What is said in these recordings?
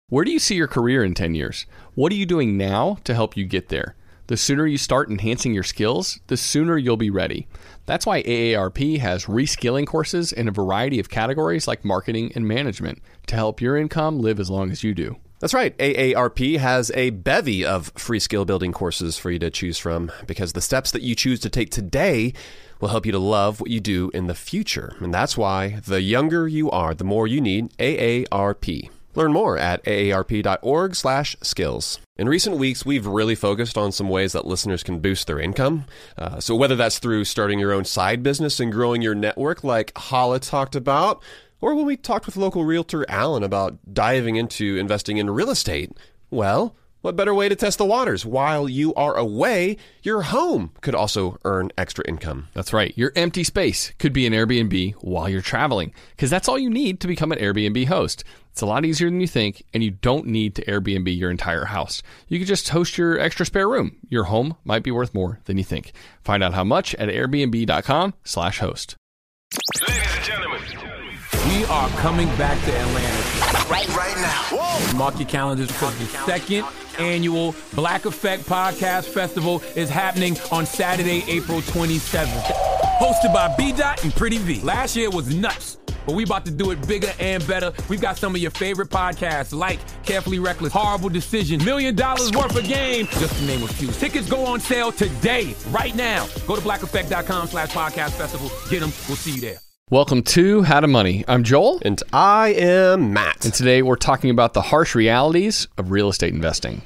Where do you see your career in 10 years? What are you doing now to help you get there? The sooner you start enhancing your skills, the sooner you'll be ready. That's why AARP has reskilling courses in a variety of categories like marketing and management to help your income live as long as you do. That's right. AARP has a bevy of free skill building courses for you to choose from because the steps that you choose to take today will help you to love what you do in the future. And that's why the younger you are, the more you need AARP. Learn more at aarp.org/skills. In recent weeks, we've really focused on some ways that listeners can boost their income. So whether that's through starting your own side business and growing your network like Hala talked about, or when we talked with local realtor Alan about diving into investing in real estate, well, what better way to test the waters? While you are away, your home could also earn extra income. That's right. Your empty space could be an Airbnb while you're traveling, because that's all you need to become an Airbnb host. It's a lot easier than you think, and you don't need to Airbnb your entire house. You can just host your extra spare room. Your home might be worth more than you think. Find out how much at airbnb.com/host. Ladies and gentlemen, we are coming back to Atlanta right now. Whoa. Mark your calendars because the second annual Black Effect Podcast Festival is happening on Saturday, April 27th. Hosted by B-Dot and Pretty V. Last year was nuts, but we about to do it bigger and better. We've got some of your favorite podcasts like Carefully Reckless, Horrible Decision, $1 Million Worth of Game, just to name a few. Tickets go on sale today, right now. Go to blackeffect.com/podcast festival. Get them. We'll see you there. Welcome to How to Money. I'm Joel. And I am Matt. And today we're talking about the harsh realities of real estate investing.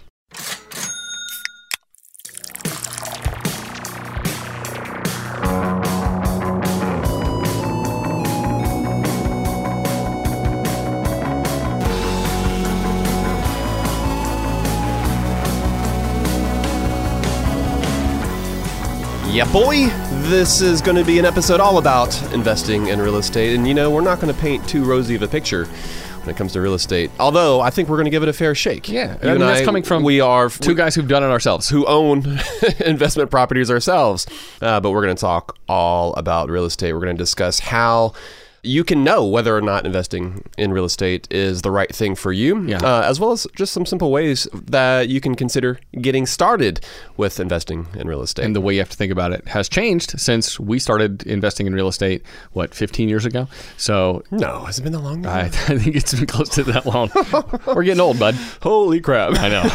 Yeah, boy, this is going to be an episode all about investing in real estate. And, you know, we're not going to paint too rosy of a picture when it comes to real estate. Although, I think we're going to give it a fair shake. Yeah, I mean, that's coming from two guys who've done it ourselves. Who own investment properties ourselves. But we're going to talk all about real estate. We're going to discuss how you can know whether or not investing in real estate is the right thing for you, as well as just some simple ways that you can consider getting started with investing in real estate. And the way you have to think about it has changed since we started investing in real estate, 15 years ago? So no, has it been that long? I think it's been close to that long. We're getting old, bud. Holy crap. I know.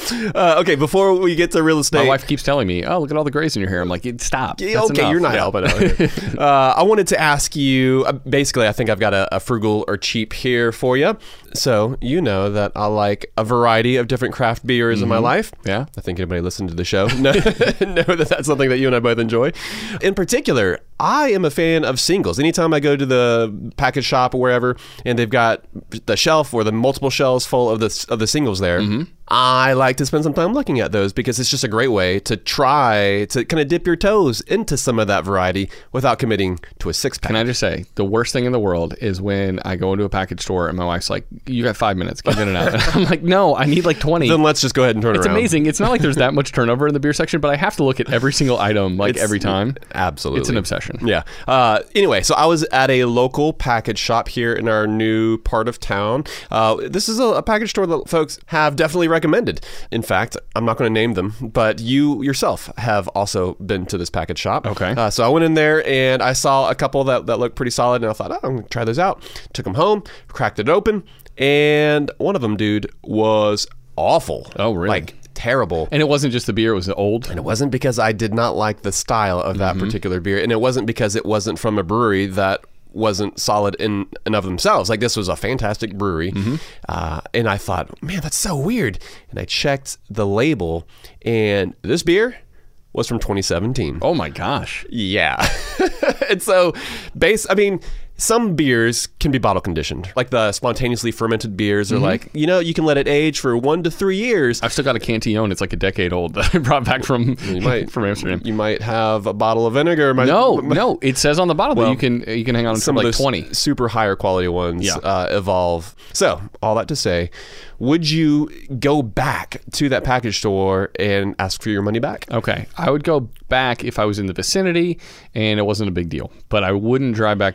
Okay, before we get to real estate. My wife keeps telling me, oh, look at all the grays in your hair. I'm like, stop. Yeah, okay, enough. You're not helping out here. I wanted to ask you, basically, I think I've got a frugal or cheap here for you. So you know that I like a variety of different craft beers in my life. Yeah. I think anybody listening to the show know that that's something that you and I both enjoy. In particular, I am a fan of singles. Anytime I go to the package shop or wherever, and they've got the shelf or the multiple shelves full of the singles there, I like to spend some time looking at those because it's just a great way to try to kind of dip your toes into some of that variety without committing to a six-pack. Can I just say, the worst thing in the world is when I go into a package store and my wife's like, you got 5 minutes, get in and out. And I'm like, no, I need like 20. Then let's just go ahead and turn It's around. amazing. It's not like there's that much turnover in the beer section, but I have to look at every single item every time. Absolutely. It's an obsession. Yeah. Anyway, so I was at a local package shop here in our new part of town. This is a package store that folks have definitely recommended. In fact, I'm not going to name them, but you yourself have also been to this package shop. Okay. So I went in there and I saw a couple that looked pretty solid, and I thought, I'm going to try those out. Took them home, cracked it open, and one of them, dude, was awful. Oh, really? Like, terrible. And it wasn't just the beer, it was old. And it wasn't because I did not like the style of that particular beer. And it wasn't because it wasn't from a brewery that wasn't solid in and of themselves. Like, this was a fantastic brewery. And I thought, man, that's so weird. And I checked the label, and this beer was from 2017. Oh my gosh. Yeah. And so some beers can be bottle conditioned. Like the spontaneously fermented beers are like, you can let it age for 1 to 3 years. I've still got a Cantillon. It's like a decade old that I brought back from Amsterdam. You might have a bottle of vinegar. No. It says on the bottle that you can hang on to some like of those 20. Super higher quality ones evolve. So all that to say, would you go back to that package store and ask for your money back? Okay. I would go back if I was in the vicinity and it wasn't a big deal. But I wouldn't drive back there just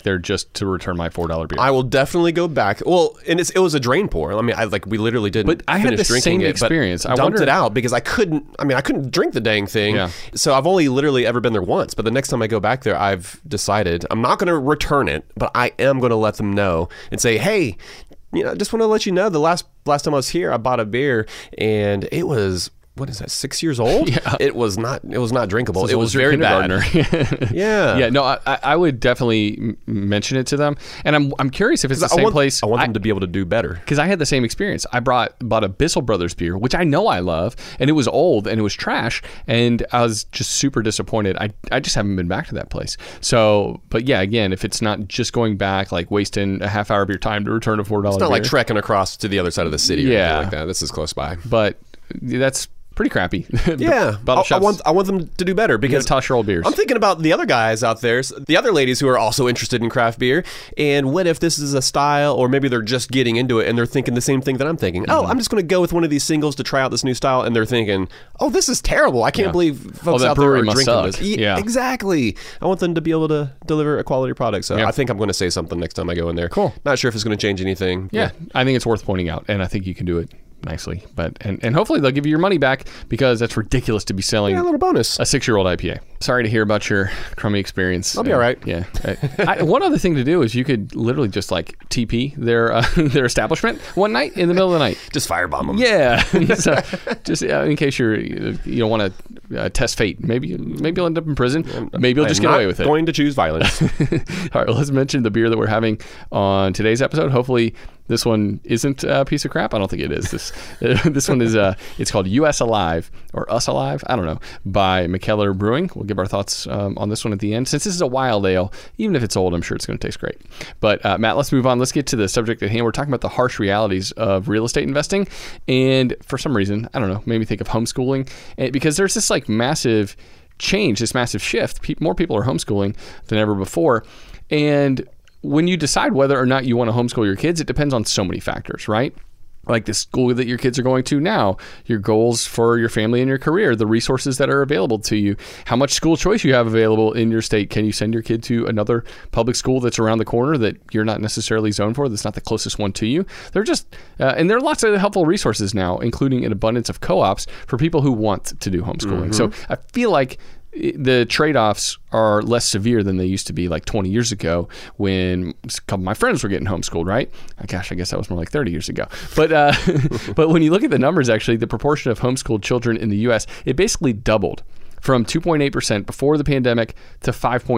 just to return my $4 beer. I will definitely go back. Well, and it was a drain pour. I mean, we literally didn't. But I had finish the drinking same it, experience. But I dumped wonder- it out because I couldn't drink the dang thing. Yeah. So I've only literally ever been there once. But the next time I go back there, I've decided I'm not going to return it, but I am going to let them know and say, hey, I just want to let you know the last time I was here, I bought a beer and it was, what is that, 6 years old? Yeah. It was not drinkable. So it was your very bad. kindergartner. Yeah. Yeah, no, I would definitely mention it to them. And I'm curious if it's the same place. I want them to be able to do better. Because I had the same experience. I bought a Bissell Brothers beer, which I know I love, and it was old and it was trash, and I was just super disappointed. I just haven't been back to that place. So, but yeah, again, if it's not just going back, like wasting a half hour of your time to return a $4 beer. It's not like trekking across to the other side of the city or Yeah. anything like that. This is close by. But that's pretty crappy. Yeah, Bottle shops, I want them to do better because toss your old beers. I'm thinking about the other guys out there, the other ladies who are also interested in craft beer. And what if this is a style, or maybe they're just getting into it and they're thinking the same thing that I'm thinking? Oh, I'm just going to go with one of these singles to try out this new style, and they're thinking, oh, this is terrible. I can't believe folks that out there brewery are must drinking suck. this. Yeah. Exactly. I want them to be able to deliver a quality product. So Yeah. I think I'm going to say something next time I go in there. Cool. Not sure if it's going to change anything. Yeah, I think it's worth pointing out, and I think you can do it nicely. But and hopefully they'll give you your money back, because that's ridiculous to be selling Yeah, a little bonus. a 6-year-old IPA. Sorry to hear about your crummy experience. I'll be all right. Yeah. One other thing to do is you could literally just like TP their their establishment one night in the middle of the night. Just firebomb them. Yeah. So just in case you don't want to test fate. Maybe you'll end up in prison. Maybe you'll just get away with it. Going to choose violence. All right, well, let's mention the beer that we're having on today's episode. Hopefully this one isn't a piece of crap. I don't think it is. This one is it's called US Alive, or Us Alive, I don't know, by McKellar Brewing. We'll give our thoughts on this one at the end. Since this is a wild ale, even if it's old, I'm sure it's going to taste great. But Matt, let's move on. Let's get to the subject at hand. We're talking about the harsh realities of real estate investing, and for some reason, I don't know, made me think of homeschooling, because there's this like massive change, this massive shift. More people are homeschooling than ever before, and when you decide whether or not you want to homeschool your kids, it depends on so many factors, right? Like the school that your kids are going to now, your goals for your family and your career, the resources that are available to you, how much school choice you have available in your state. Can you send your kid to another public school that's around the corner that you're not necessarily zoned for, that's not the closest one to you? They're just, and there are lots of helpful resources now, including an abundance of co-ops for people who want to do homeschooling. So I feel like the trade-offs are less severe than they used to be like 20 years ago when a couple of my friends were getting homeschooled, right? Gosh, I guess that was more like 30 years ago. But but when you look at the numbers, actually, the proportion of homeschooled children in the U.S., it basically doubled from 2.8% before the pandemic to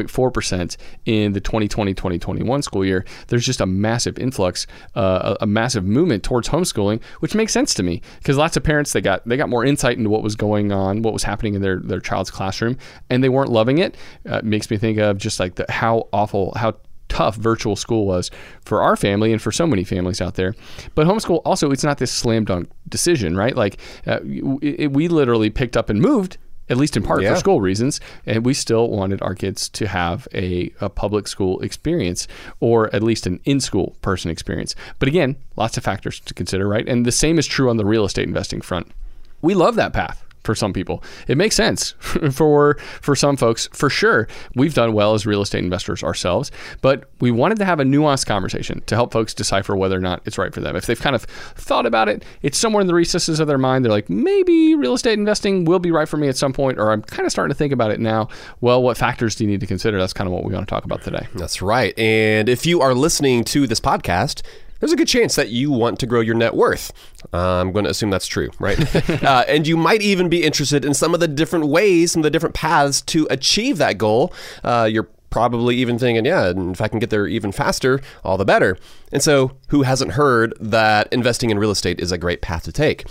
5.4% in the 2020-2021 school year. There's just a massive influx, a massive movement towards homeschooling, which makes sense to me because lots of parents, they got more insight into what was going on, what was happening in their child's classroom, and they weren't loving it. It makes me think of just like how tough virtual school was for our family and for so many families out there. But homeschool also, it's not this slam dunk decision, right? Like we literally picked up and moved, at least in part for school reasons, and we still wanted our kids to have a public school experience, or at least an in-school person experience. But again, lots of factors to consider, right? And the same is true on the real estate investing front. We love that path. For some people, it makes sense. For some folks, for sure, we've done well as real estate investors ourselves, but we wanted to have a nuanced conversation to help folks decipher whether or not it's right for them. If they've kind of thought about it, it's somewhere in the recesses of their mind. They're like, maybe real estate investing will be right for me at some point, or I'm kind of starting to think about it now. Well, what factors do you need to consider? That's kind of what we want to talk about today. That's right. And if you are listening to this podcast, there's a good chance that you want to grow your net worth. I'm going to assume that's true, right? And you might even be interested in some of the different ways and the different paths to achieve that goal. You're probably even thinking, yeah, if I can get there even faster, all the better. And so who hasn't heard that investing in real estate is a great path to take?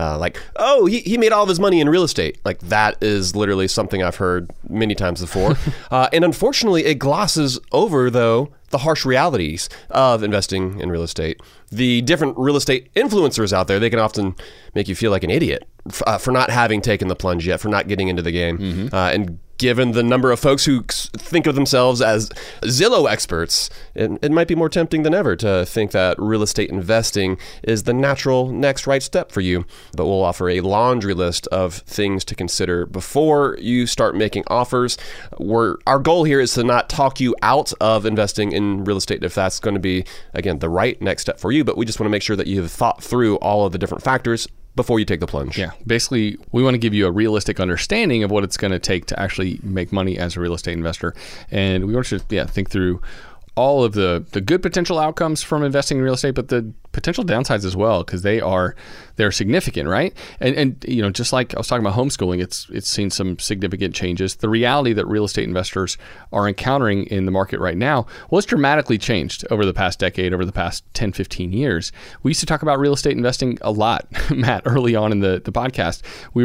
He made all of his money in real estate. Like, that is literally something I've heard many times before. And unfortunately, it glosses over, though, the harsh realities of investing in real estate. The different real estate influencers out there, they can often make you feel like an idiot for not having taken the plunge yet, for not getting into the game. And given the number of folks who think of themselves as Zillow experts, it might be more tempting than ever to think that real estate investing is the natural next right step for you. But we'll offer a laundry list of things to consider before you start making offers. Our goal here is to not talk you out of investing in real estate if that's going to be, again, the right next step for you. But we just want to make sure that you've thought through all of the different factors before you take the plunge. Yeah. Basically, we want to give you a realistic understanding of what it's going to take to actually make money as a real estate investor. And we want you to think through all of the good potential outcomes from investing in real estate, but the potential downsides as well, because they're significant, right? And just like I was talking about homeschooling, it's seen some significant changes. The reality that real estate investors are encountering in the market right now, well, it's dramatically changed over the past decade, over the past 10, 15 years. We used to talk about real estate investing a lot, Matt, early on in the podcast.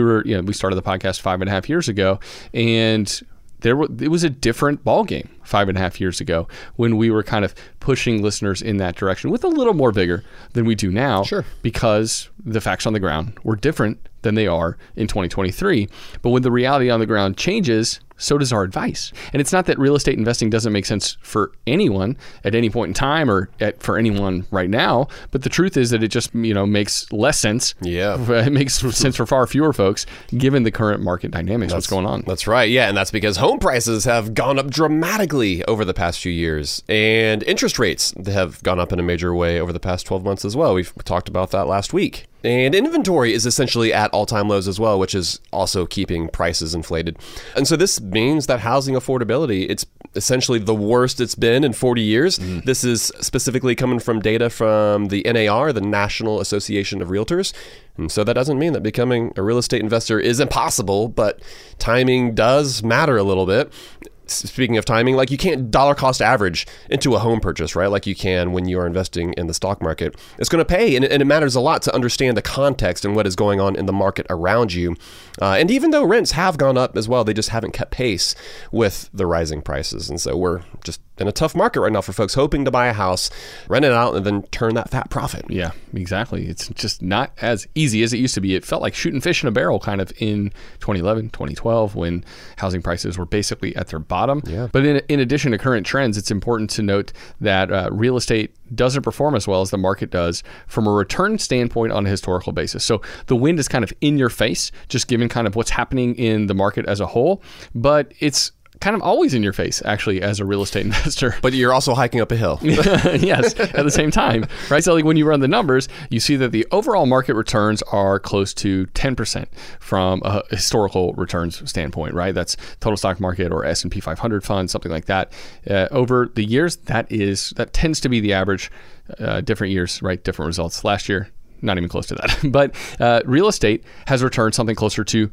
We started the podcast 5.5 years ago, and it was a different ballgame 5.5 years ago when we were kind of pushing listeners in that direction with a little more vigor than we do now. Sure. Because the facts on the ground were different than they are in 2023. But when the reality on the ground changes, so does our advice. And it's not that real estate investing doesn't make sense for anyone at any point in time or for anyone right now, but the truth is that it just makes less sense. Yeah. It makes sense for far fewer folks given the current market dynamics, what's going on. That's right. Yeah, and that's because home prices have gone up dramatically over the past few years, and interest rates have gone up in a major way over the past 12 months as well. We've talked about that last week. And inventory is essentially at all-time lows as well, which is also keeping prices inflated. And so this means that housing affordability, it's essentially the worst it's been in 40 years. Mm. This is specifically coming from data from the NAR, the National Association of Realtors. And so that doesn't mean that becoming a real estate investor is impossible, but timing does matter a little bit. Speaking of timing, like you can't dollar cost average into a home purchase, right? Like you can when you are investing in the stock market. It's going to pay, and it matters a lot to understand the context and what is going on in the market around you. And even though rents have gone up as well, they just haven't kept pace with the rising prices. And so we're just in a tough market right now for folks hoping to buy a house, rent it out, and then turn that fat profit. Yeah, exactly. It's just not as easy as it used to be. It felt like shooting fish in a barrel kind of in 2011, 2012 when housing prices were basically at their bottom. Yeah. But in addition to current trends, it's important to note that real estate doesn't perform as well as the market does from a return standpoint on a historical basis. So the wind is kind of in your face, just given kind of what's happening in the market as a whole, but it's kind of always in your face, actually, as a real estate investor. But you're also hiking up a hill. Yes, at the same time, right? So like when you run the numbers, you see that the overall market returns are close to 10% from a historical returns standpoint, right? That's total stock market or S&P 500 fund, something like that. Over the years, that tends to be the average. Different years, right? Different results. Last year, not even close to that. But real estate has returned something closer to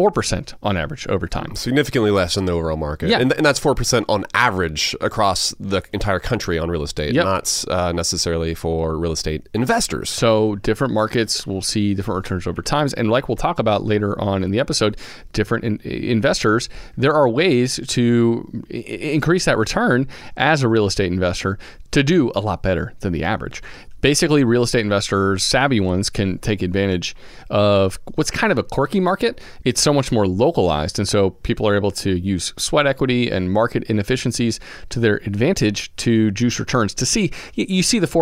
4% on average over time. Significantly less than the overall market. Yeah. And that's 4% on average across the entire country on real estate, Yep. not necessarily for real estate investors. So different markets will see different returns over time. And like we'll talk about later on in the episode, different investors, there are ways to increase that return as a real estate investor to do a lot better than the average. Basically, real estate investors, savvy ones, can take advantage of what's kind of a quirky market. It's so much more localized, and so people are able to use sweat equity and market inefficiencies to their advantage to juice returns. To see, you see the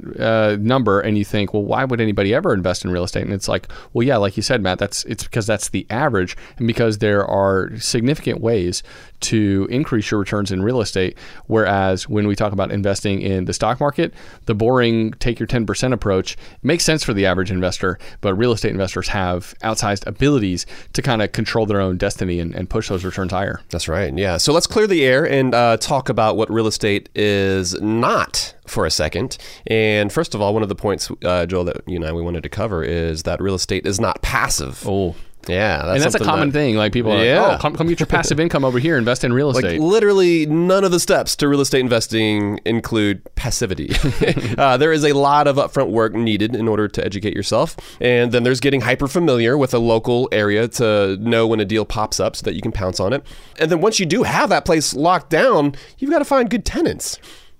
4% number, and you think, well, why would anybody ever invest in real estate? And it's like, well, yeah, like you said, Matt, it's because that's the average, and because there are significant ways to increase your returns in real estate. Whereas when we talk about investing in the stock market, the boring take your 10% approach makes sense for the average investor, but real estate investors have outsized abilities to kind of control their own destiny and push those returns higher. That's right. Yeah. So let's clear the air and talk about what real estate is not for a second. And first of all, one of the points, Joel, that you and I we wanted to cover is that real estate is not passive. Oh, yeah, that's a common thing. Like people are like, oh, come get your passive income over here, invest in real estate. Like literally none of the steps to real estate investing include passivity. There is a lot of upfront work needed in order to educate yourself. And then there's getting hyper familiar with a local area to know when a deal pops up so that you can pounce on it. And then once you do have that place locked down, you've got to find good tenants.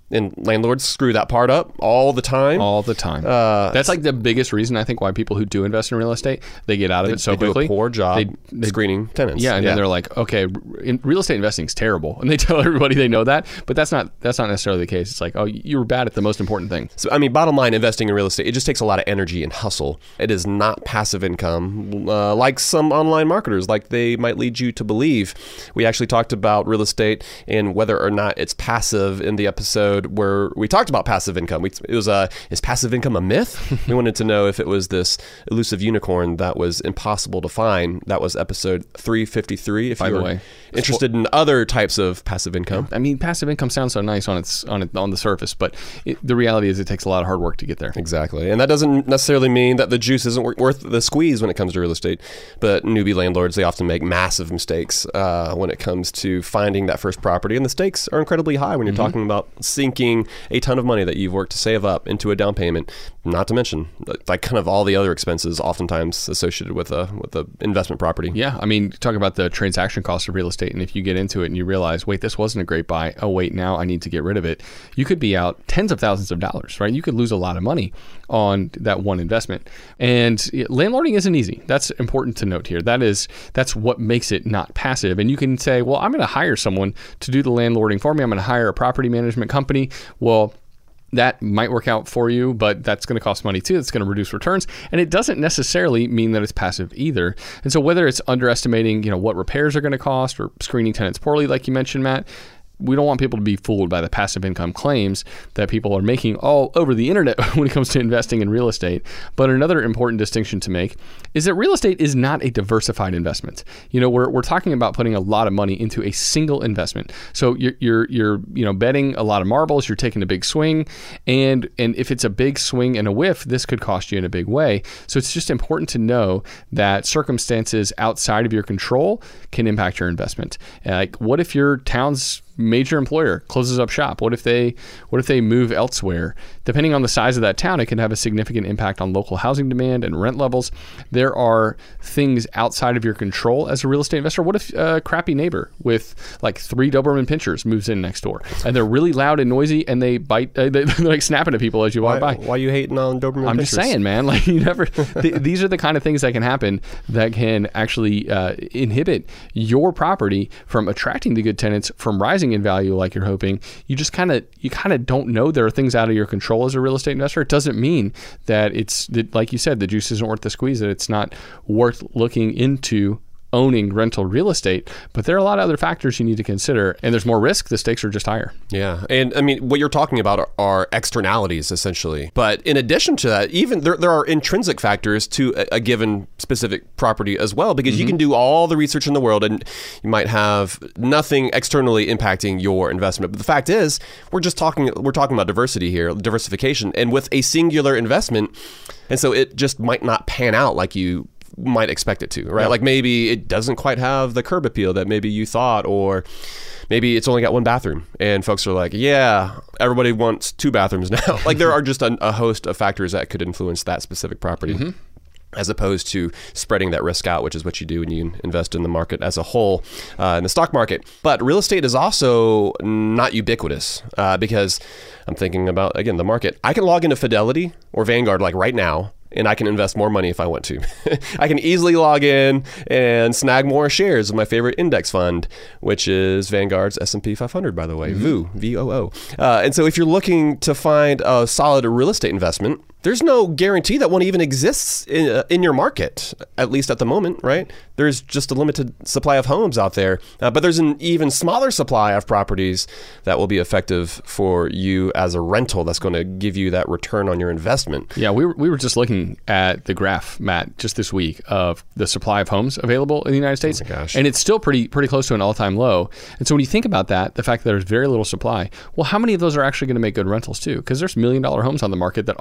And landlords screw that part up all the time. All the time. That's like the biggest reason I think why people who do invest in real estate, they get out of it so quickly. They do a poor job screening tenants. Yeah, and then they're like, okay, real estate investing is terrible, and they tell everybody they know that, but that's not necessarily the case. It's like, oh, you were bad at the most important thing. So I mean, bottom line, investing in real estate, it just takes a lot of energy and hustle. It is not passive income like some online marketers, like they might lead you to believe. We actually talked about real estate and whether or not it's passive in the episode where we talked about passive income. It was is passive income a myth? We wanted to know if it was this elusive unicorn that was impossible to find. That was episode 353. If you're interested in other types of passive income, I mean, passive income sounds so nice on the surface, but the reality is it takes a lot of hard work to get there. Exactly, and that doesn't necessarily mean that the juice isn't worth the squeeze when it comes to real estate. But newbie landlords, they often make massive mistakes when it comes to finding that first property, and the stakes are incredibly high when you're talking about sinking a ton of money that you've worked to save up into a down payment, not to mention like kind of all the other expenses oftentimes associated with a investment property. Yeah, I mean, talk about the transaction cost of real estate, and if you get into it and you realize, wait, this wasn't a great buy, oh wait, now I need to get rid of it, you could be out tens of thousands of dollars, right? You could lose a lot of money on that one investment. And landlording isn't easy. That's important to note here. That's what makes it not passive. And you can say, well, I'm going to hire someone to do the landlording for me. I'm going to hire a property management company. Well, that might work out for you, but that's going to cost money too. It's going to reduce returns, and it doesn't necessarily mean that it's passive either. And so whether it's underestimating, what repairs are going to cost or screening tenants poorly, like you mentioned, Matt, we don't want people to be fooled by the passive income claims that people are making all over the internet when it comes to investing in real estate. But another important distinction to make is that real estate is not a diversified investment. We're talking about putting a lot of money into a single investment. So you're betting a lot of marbles. You're taking a big swing, and if it's a big swing and a whiff, this could cost you in a big way. So it's just important to know that circumstances outside of your control can impact your investment. Like, what if your town's major employer closes up shop? What if they move elsewhere? Depending on the size of that town, it can have a significant impact on local housing demand and rent levels. There are things outside of your control as a real estate investor. What if a crappy neighbor with like 3 Doberman Pinschers moves in next door and they're really loud and noisy and they bite, they're like snapping at people as you walk by? Why are you hating on Doberman Pinschers? I'm just saying, man, like you never, these are the kind of things that can happen that can actually inhibit your property from attracting the good tenants, from rising in value like you're hoping. You kind of don't know there are things out of your control as a real estate investor. It doesn't mean that like you said, the juice isn't worth the squeeze, that it's not worth looking into owning rental real estate, but there are a lot of other factors you need to consider, and there's more risk. The stakes are just higher. Yeah, and I mean, what you're talking about are externalities essentially. But in addition to that, even there are intrinsic factors to a given specific property as well, because you can do all the research in the world and you might have nothing externally impacting your investment. But the fact is, we're talking about diversity here, diversification, and with a singular investment, and so it just might not pan out like you might expect it to, right? Yeah. Like maybe it doesn't quite have the curb appeal that maybe you thought, or maybe it's only got 1 bathroom and folks are like, yeah, everybody wants 2 bathrooms now. Like there are just a host of factors that could influence that specific property. As opposed to spreading that risk out, which is what you do when you invest in the market as a whole, in the stock market. But real estate is also not ubiquitous because I'm thinking about, again, the market. I can log into Fidelity or Vanguard like right now, and I can invest more money if I want to. I can easily log in and snag more shares of my favorite index fund, which is Vanguard's S&P 500, by the way, VOO, V-O-O. And so if you're looking to find a solid real estate investment, there's no guarantee that one even exists in your market, at least at the moment, right? There's just a limited supply of homes out there, but there's an even smaller supply of properties that will be effective for you as a rental that's going to give you that return on your investment. Yeah, we were just looking at the graph, Matt, just this week of the supply of homes available in the United States, and it's still pretty close to an all-time low. And so when you think about that, the fact that there's very little supply, well, how many of those are actually going to make good rentals too? Because there's $1 million homes on the market that almost never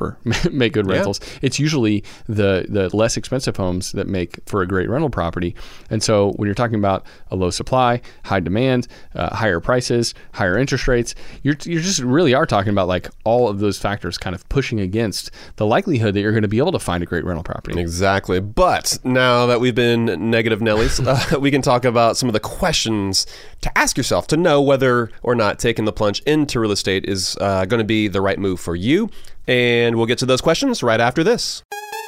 never make good rentals. It's usually the less expensive homes that make for a great rental property. And so when you're talking about a low supply, high demand, higher prices, higher interest rates, you're just really are talking about like all of those factors kind of pushing against the likelihood that you're going to be able to find a great rental property. Exactly. But now that we've been negative Nellies, we can talk about some of the questions to ask yourself to know whether or not taking the plunge into real estate is going to be the right move for you. And we'll get to those questions right after this.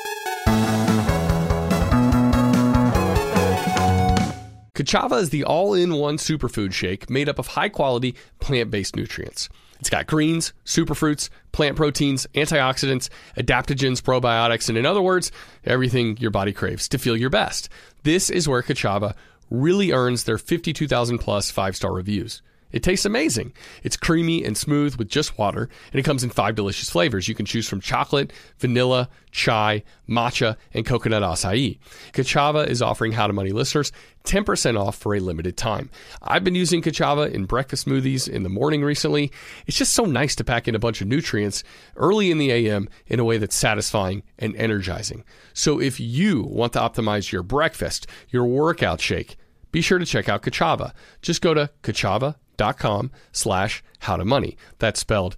Ka'Chava is the all-in-one superfood shake made up of high-quality plant-based nutrients. It's got greens, superfruits, plant proteins, antioxidants, adaptogens, probiotics, and in other words, everything your body craves to feel your best. This is where Ka'Chava really earns their 52,000 plus 5-star reviews. It tastes amazing. It's creamy and smooth with just water, and it comes in 5 delicious flavors. You can choose from chocolate, vanilla, chai, matcha, and coconut acai. Ka'Chava is offering How to Money listeners 10% off for a limited time. I've been using Ka'Chava in breakfast smoothies in the morning recently. It's just so nice to pack in a bunch of nutrients early in the AM in a way that's satisfying and energizing. So if you want to optimize your breakfast, your workout shake, be sure to check out Ka'Chava. Just go to kachava.com/howtomoney. That's spelled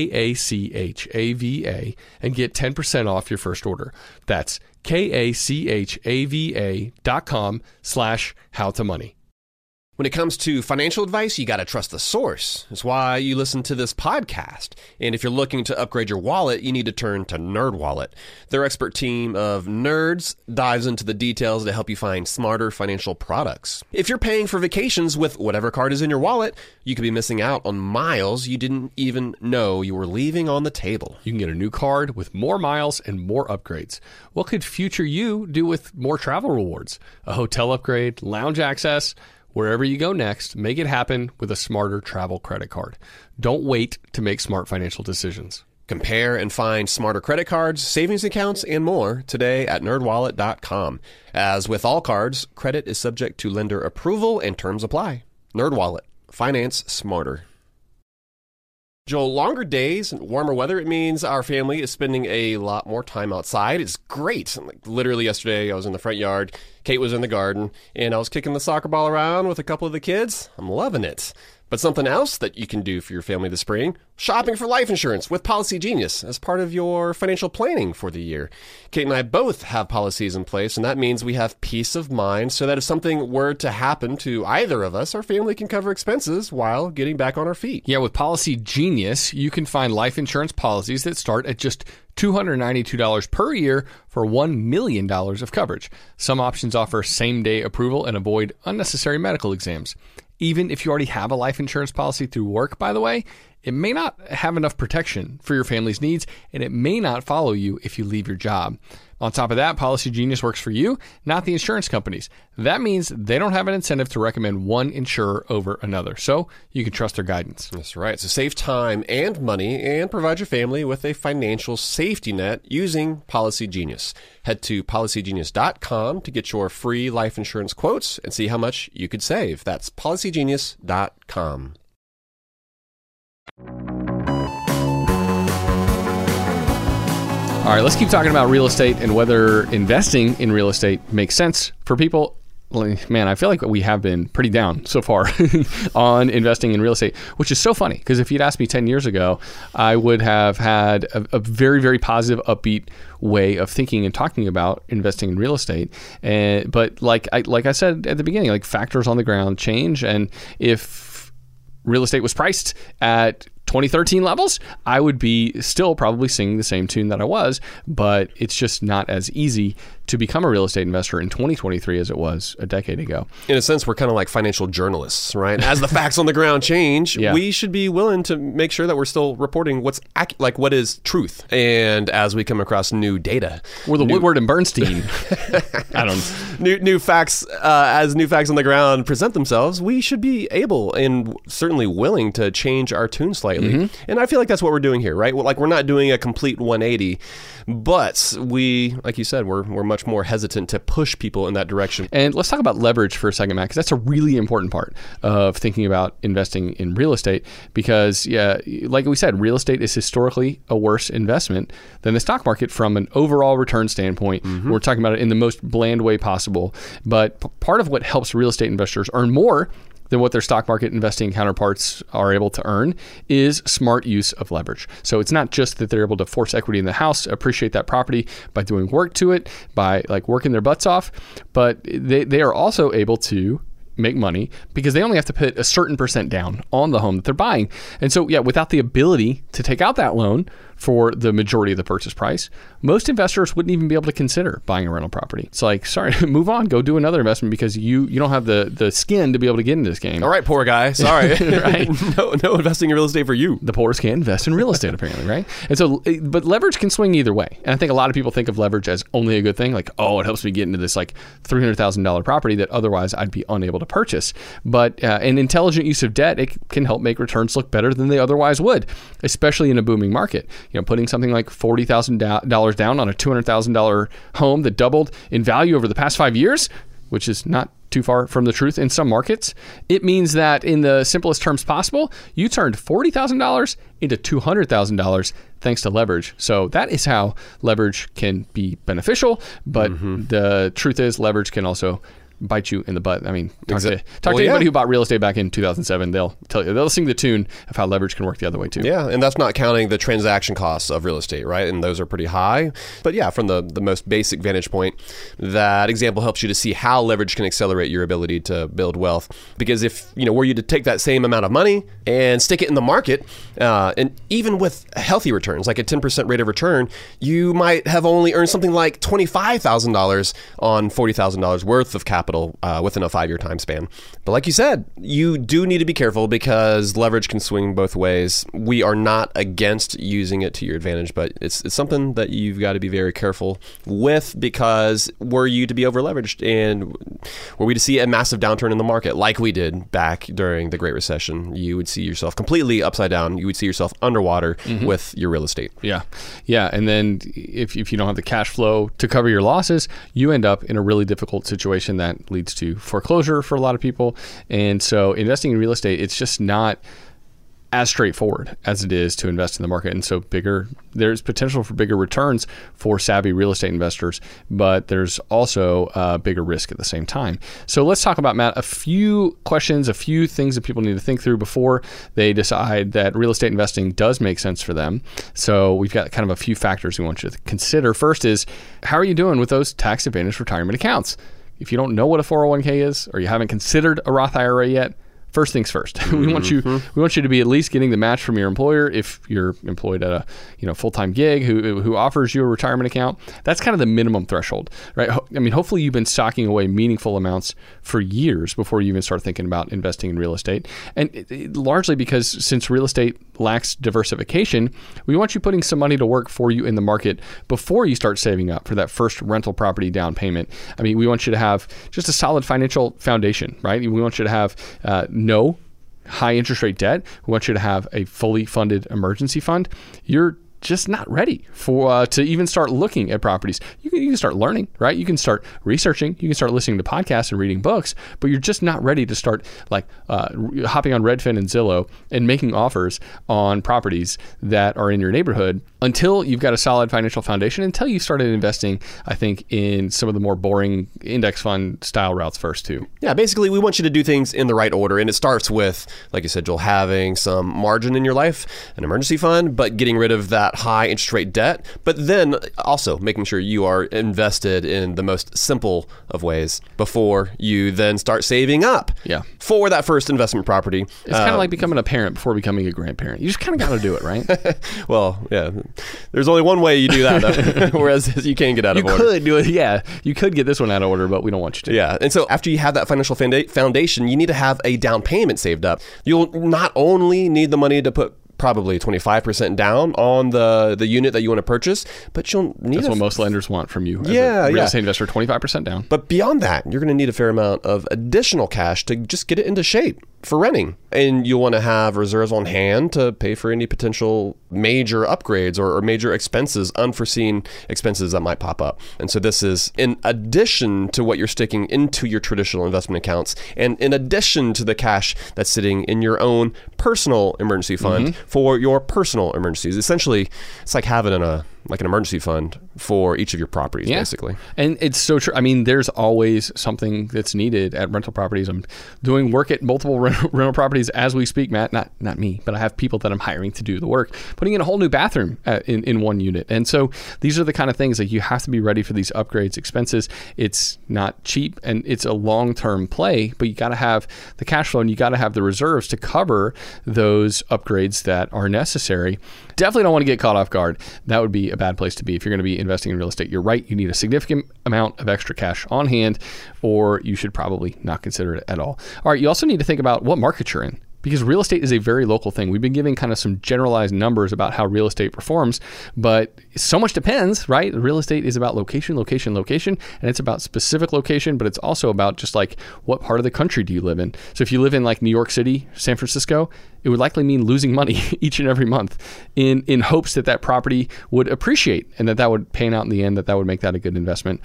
Kachava and get 10% off your first order. That's kachava.com/howtomoney. When it comes to financial advice, you got to trust the source. That's why you listen to this podcast. And if you're looking to upgrade your wallet, you need to turn to NerdWallet. Their expert team of nerds dives into the details to help you find smarter financial products. If you're paying for vacations with whatever card is in your wallet, you could be missing out on miles you didn't even know you were leaving on the table. You can get a new card with more miles and more upgrades. What could future you do with more travel rewards? A hotel upgrade, lounge access? Wherever you go next, make it happen with a smarter travel credit card. Don't wait to make smart financial decisions. Compare and find smarter credit cards, savings accounts, and more today at nerdwallet.com. As with all cards, credit is subject to lender approval and terms apply. NerdWallet. Finance smarter. Joel, longer days and warmer weather, it means our family is spending a lot more time outside. It's great. Like, literally yesterday, I was in the front yard, Kate was in the garden, and I was kicking the soccer ball around with a couple of the kids. I'm loving it. But something else that you can do for your family this spring, shopping for life insurance with Policy Genius as part of your financial planning for the year. Kate and I both have policies in place, and that means we have peace of mind so that if something were to happen to either of us, our family can cover expenses while getting back on our feet. Yeah, with Policy Genius, you can find life insurance policies that start at just $292 per year for $1 million of coverage. Some options offer same-day approval and avoid unnecessary medical exams. Even if you already have a life insurance policy through work, by the way, it may not have enough protection for your family's needs, and it may not follow you if you leave your job. On top of that, Policy Genius works for you, not the insurance companies. That means they don't have an incentive to recommend one insurer over another, so you can trust their guidance. That's right. So save time and money and provide your family with a financial safety net using Policy Genius. Head to policygenius.com to get your free life insurance quotes and see how much you could save. That's policygenius.com. All right, let's keep talking about real estate and whether investing in real estate makes sense for people. Man, I feel like we have been pretty down so far on investing in real estate, which is so funny because if you'd asked me 10 years ago, I would have had a very, very positive, upbeat way of thinking and talking about investing in real estate. But like I said at the beginning, like factors on the ground change. And if real estate was priced at 2013 levels, I would be still probably singing the same tune that I was, but it's just not as easy to become a real estate investor in 2023 as it was a decade ago. In a sense, we're kind of like financial journalists, right? As the facts on the ground change, we should be willing to make sure that we're still reporting what is truth. And as we come across new data, we're the Woodward and Bernstein. I don't new facts as new facts on the ground present themselves. We should be able and certainly willing to change our tune slightly slightly. And I feel like that's what we're doing here, right? Like, we're not doing a complete 180, but we, like you said, we're much more hesitant to push people in that direction. And let's talk about leverage for a second, Matt, because that's a really important part of thinking about investing in real estate. Because, yeah, like we said, real estate is historically a worse investment than the stock market from an overall return standpoint. We're talking about it in the most bland way possible. But part of what helps real estate investors earn more than what their stock market investing counterparts are able to earn is smart use of leverage. So it's not just that they're able to force equity in the house, appreciate that property by doing work to it, by like working their butts off, but they are also able to make money because they only have to put a certain percent down on the home that they're buying. And so, yeah, without the ability to take out that loan for the majority of the purchase price, most investors wouldn't even be able to consider buying a rental property. It's like, sorry, move on, go do another investment because you don't have the skin to be able to get into this game. All right, poor guy. Sorry. Right. No investing in real estate for you. The poorest can't invest in real estate, apparently, right? And so, but leverage can swing either way. And I think a lot of people think of leverage as only a good thing, like, oh, it helps me get into this like $300,000 property that otherwise I'd be unable to purchase. But an intelligent use of debt, it can help make returns look better than they otherwise would, especially in a booming market. You know, putting something like $40,000 down on a $200,000 home that doubled in value over the past 5 years, which is not too far from the truth in some markets, it means that in the simplest terms possible, you turned $40,000 into $200,000 thanks to leverage. So that is how leverage can be beneficial, but the truth is leverage can also bite you in the butt. I mean, talk to anybody who bought real estate back in 2007. They'll tell you, they'll sing the tune of how leverage can work the other way too. Yeah, and that's not counting the transaction costs of real estate, right? And those are pretty high. But yeah, from the most basic vantage point, that example helps you to see how leverage can accelerate your ability to build wealth. Because if, were you to take that same amount of money and stick it in the market, and even with healthy returns, like a 10% rate of return, you might have only earned something like $25,000 on $40,000 worth of capital within a 5-year time span. But like you said, you do need to be careful because leverage can swing both ways. We are not against using it to your advantage, but it's something that you've got to be very careful with, because were you to be over leveraged and were we to see a massive downturn in the market like we did back during the Great Recession, you would see yourself completely upside down. You would see yourself underwater with your real estate. Yeah. And then if you don't have the cash flow to cover your losses, you end up in a really difficult situation that leads to foreclosure for a lot of people. And so investing in real estate, it's just not as straightforward as it is to invest in the market. And so there's potential for bigger returns for savvy real estate investors, but there's also a bigger risk at the same time. So let's talk about, Matt, a few questions, a few things that people need to think through before they decide that real estate investing does make sense for them. So we've got kind of a few factors we want you to consider. First is, how are you doing with those tax advantage retirement accounts? If you don't know what a 401k is, or you haven't considered a Roth IRA yet, first things first. We want you to be at least getting the match from your employer if you're employed at a full-time gig who offers you a retirement account. That's kind of the minimum threshold, right? I mean, hopefully you've been stocking away meaningful amounts for years before you even start thinking about investing in real estate. And largely because since real estate lacks diversification, we want you putting some money to work for you in the market before you start saving up for that first rental property down payment. I mean, we want you to have just a solid financial foundation, right? We want you to have no high interest rate debt. We want you to have a fully funded emergency fund. You're just not ready for to even start looking at properties. You can start learning, right? You can start researching. You can start listening to podcasts and reading books, but you're just not ready to start hopping on Redfin and Zillow and making offers on properties that are in your neighborhood until you've got a solid financial foundation, until you started investing, I think, in some of the more boring index fund style routes first too. Yeah, basically we want you to do things in the right order. And it starts with, like you said, Joel, having some margin in your life, an emergency fund, but getting rid of that high interest rate debt, but then also making sure you are invested in the most simple of ways before you then start saving up for that first investment property. It's kind of like becoming a parent before becoming a grandparent. You just kind of got to do it, right? Well, yeah. There's only one way you do that, though, whereas you can get out of order. You could do it, yeah. You could get this one out of order, but we don't want you to. Yeah, and so after you have that financial foundation, you need to have a down payment saved up. You'll not only need the money to put probably 25% down on the unit that you want to purchase, but you'll need That's what most lenders want from you as Yeah, a real yeah. estate investor, 25% down. But beyond that, you're going to need a fair amount of additional cash to just get it into shape for renting. And you'll want to have reserves on hand to pay for any potential major upgrades or major expenses, unforeseen expenses that might pop up. And so this is in addition to what you're sticking into your traditional investment accounts, and in addition to the cash that's sitting in your own personal emergency fund for your personal emergencies. Essentially, it's like having an emergency fund for each of your properties, basically. And it's so true. I mean, there's always something that's needed at rental properties. I'm doing work at multiple rental properties as we speak, Matt. Not me, but I have people that I'm hiring to do the work, putting in a whole new bathroom in one unit. And so these are the kind of things that you have to be ready for these upgrades, expenses. It's not cheap and it's a long-term play, but you got to have the cash flow and you got to have the reserves to cover those upgrades that are necessary. Definitely don't want to get caught off guard. That would be a bad place to be if you're going to be investing in real estate. You're right. You need a significant amount of extra cash on hand, or you should probably not consider it at all. All right. You also need to think about what market you're in, because real estate is a very local thing. We've been giving kind of some generalized numbers about how real estate performs, but so much depends, right? Real estate is about location, and it's about specific location, but it's also about just like what part of the country do you live in? So if you live in like New York City, San Francisco, it would likely mean losing money each and every month in hopes that property would appreciate and that would pan out in the end, that would make that a good investment.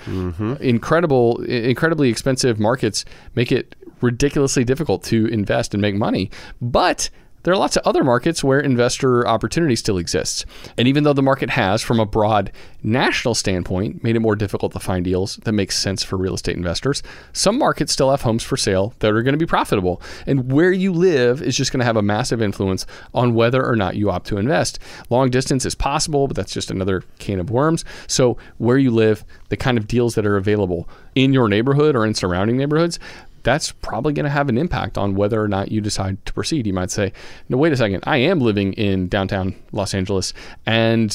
Incredibly expensive markets make it ridiculously difficult to invest and make money. But there are lots of other markets where investor opportunity still exists. And even though the market has, from a broad national standpoint, made it more difficult to find deals that make sense for real estate investors, some markets still have homes for sale that are going to be profitable. And where you live is just going to have a massive influence on whether or not you opt to invest. Long distance is possible, but that's just another can of worms. So where you live, the kind of deals that are available in your neighborhood or in surrounding neighborhoods, that's probably going to have an impact on whether or not you decide to proceed. You might say, no, wait a second, I am living in downtown Los Angeles, and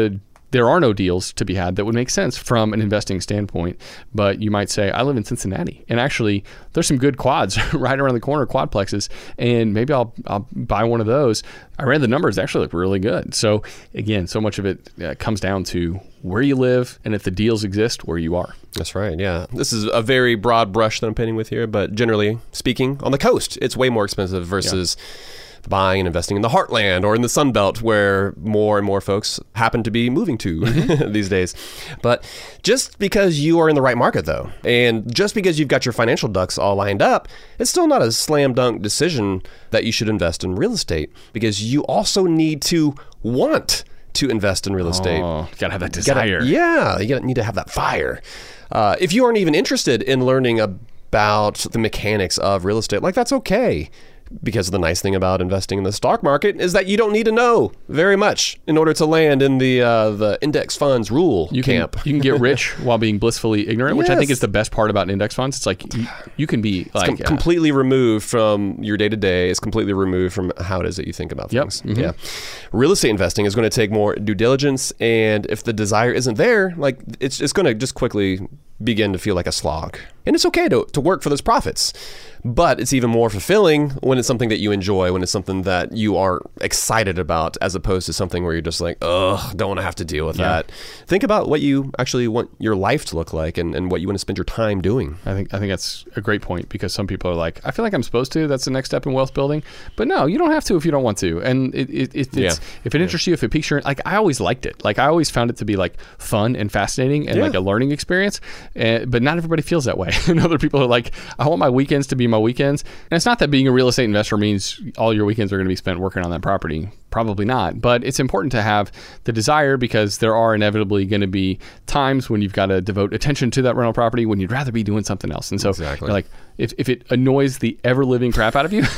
there are no deals to be had that would make sense from an investing standpoint. But you might say, I live in Cincinnati, and actually there's some good quads right around the corner, quadplexes, and maybe I'll buy one of those. I ran the numbers, they actually look really good. So again, so much of it comes down to where you live and if the deals exist where you are. That's right, yeah. This is a very broad brush that I'm painting with here, but generally speaking, on the coast, it's way more expensive versus buying and investing in the heartland or in the Sun Belt, where more and more folks happen to be moving to these days. But just because you are in the right market, though, and just because you've got your financial ducks all lined up, it's still not a slam dunk decision that you should invest in real estate, because you also need to want to invest in real estate. Oh, you gotta have that desire. You need to have that fire. If you aren't even interested in learning about the mechanics of real estate, like, that's okay. Because the nice thing about investing in the stock market is that you don't need to know very much in order to land in the index funds rule camp. You can get rich while being blissfully ignorant, which I think is the best part about index funds. It's like you can be like completely removed from your day to day. It's completely removed from how it is that you think about things. Yeah, real estate investing is going to take more due diligence, and if the desire isn't there, like it's going to just quickly begin to feel like a slog. And it's okay to work for those profits, but it's even more fulfilling when it's something that you enjoy, when it's something that you are excited about, as opposed to something where you're just like, ugh, don't want to have to deal with that. Think about what you actually want your life to look like and what you want to spend your time doing. I think that's a great point, because some people are like, I feel like I'm supposed to. That's the next step in wealth building. But no, you don't have to if you don't want to. And if it interests you, if it piques your, like, I always liked it. Like, I always found it to be like fun and fascinating and like a learning experience. But not everybody feels that way. And other people are like, I want my weekends to be my weekends. And it's not that being a real estate investor means all your weekends are going to be spent working on that property. Probably not. But it's important to have the desire, because there are inevitably going to be times when you've got to devote attention to that rental property when you'd rather be doing something else. And so you're like, if it annoys the ever-living crap out of you,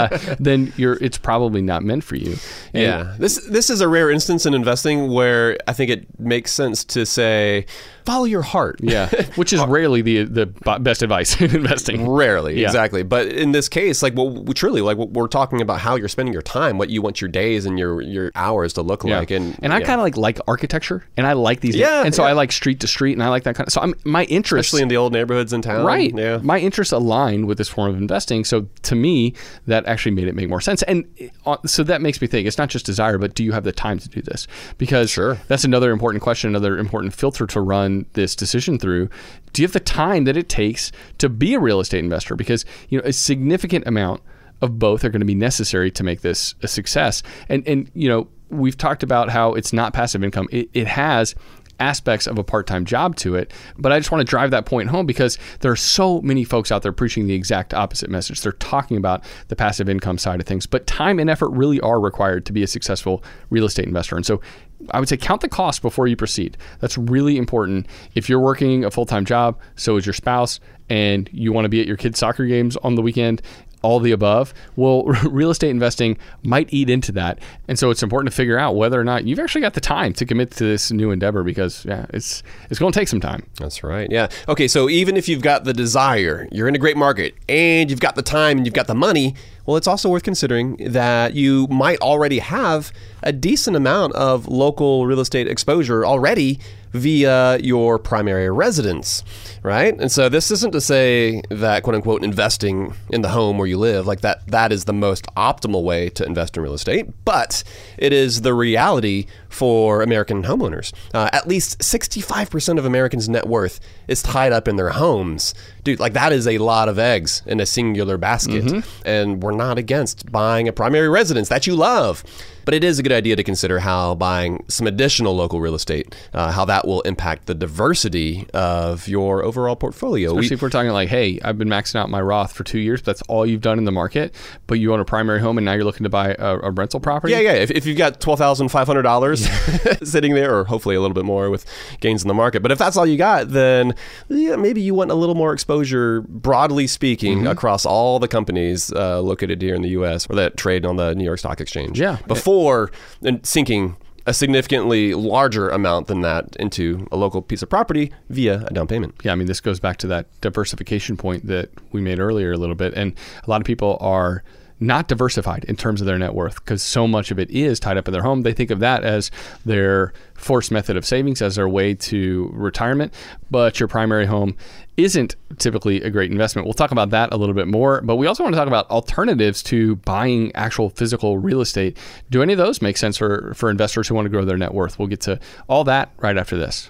then it's probably not meant for you. And this is a rare instance in investing where I think it makes sense to say, follow your heart. Yeah, which is rarely the best advice in investing. Rarely, exactly. But in this case, like, what we're talking about how you're spending your time, what you want your days days and your hours to look like. And I kind of like architecture, and I like these. And so I like street to street, and I like that kind of. So my interest, especially in the old neighborhoods in town, right? Yeah, my interests align with this form of investing. So to me, that actually made it make more sense. And so that makes me think it's not just desire, but do you have the time to do this? Because that's another important question, another important filter to run this decision through. Do you have the time that it takes to be a real estate investor? Because a significant amount of both are going to be necessary to make this a success. And we've talked about how it's not passive income. It has aspects of a part-time job to it, but I just want to drive that point home because there are so many folks out there preaching the exact opposite message. They're talking about the passive income side of things, but time and effort really are required to be a successful real estate investor. And so I would say count the cost before you proceed. That's really important. If you're working a full-time job, so is your spouse, and you want to be at your kids' soccer games on the weekend, all the above, well, real estate investing might eat into that. And so it's important to figure out whether or not you've actually got the time to commit to this new endeavor because, it's going to take some time. That's right. Yeah. Okay, so even if you've got the desire, you're in a great market, and you've got the time and you've got the money, well, it's also worth considering that you might already have a decent amount of local real estate exposure already via your primary residence, right? And so this isn't to say that, quote unquote, investing in the home where you live, like that is the most optimal way to invest in real estate, but it is the reality for American homeowners. At least 65% of Americans' net worth is tied up in their homes. Dude, like that is a lot of eggs in a singular basket. And we're not against buying a primary residence that you love. But it is a good idea to consider how buying some additional local real estate, how that will impact the diversity of your overall portfolio. Especially if we're talking like, hey, I've been maxing out my Roth for 2 years, but that's all you've done in the market, but you own a primary home and now you're looking to buy a rental property? Yeah. If you've got $12,500 sitting there, or hopefully a little bit more with gains in the market. But if that's all you got, then maybe you want a little more exposure, broadly speaking, across all the companies located here in the U.S. or that trade on the New York Stock Exchange. Yeah. Before sinking a significantly larger amount than that into a local piece of property via a down payment. Yeah, I mean, this goes back to that diversification point that we made earlier a little bit. And a lot of people are not diversified in terms of their net worth because so much of it is tied up in their home. They think of that as their forced method of savings, as their way to retirement. But your primary home isn't typically a great investment. We'll talk about that a little bit more, but we also want to talk about alternatives to buying actual physical real estate. Do any of those make sense for investors who want to grow their net worth? We'll get to all that right after this.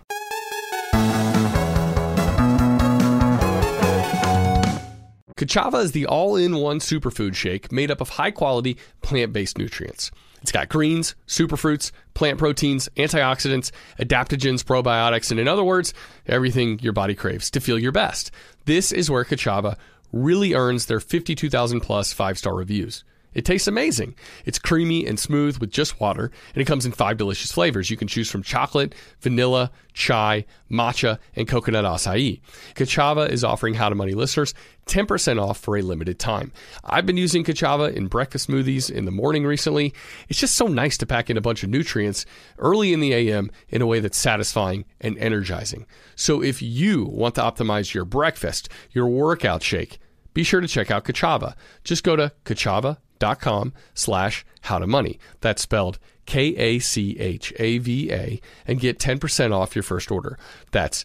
Ka'Chava is the all-in-one superfood shake made up of high-quality plant-based nutrients. It's got greens, superfruits, plant proteins, antioxidants, adaptogens, probiotics, and in other words, everything your body craves to feel your best. This is where Ka'Chava really earns their 52,000 plus 5-star reviews. It tastes amazing. It's creamy and smooth with just water, and it comes in 5 delicious flavors. You can choose from chocolate, vanilla, chai, matcha, and coconut acai. Ka'Chava is offering How to Money listeners 10% off for a limited time. I've been using Ka'Chava in breakfast smoothies in the morning recently. It's just so nice to pack in a bunch of nutrients early in the AM in a way that's satisfying and energizing. So if you want to optimize your breakfast, your workout shake, be sure to check out Ka'Chava. Just go to Ka'Chava.com/howtomoney. That's spelled Kachava and get 10% off your first order. That's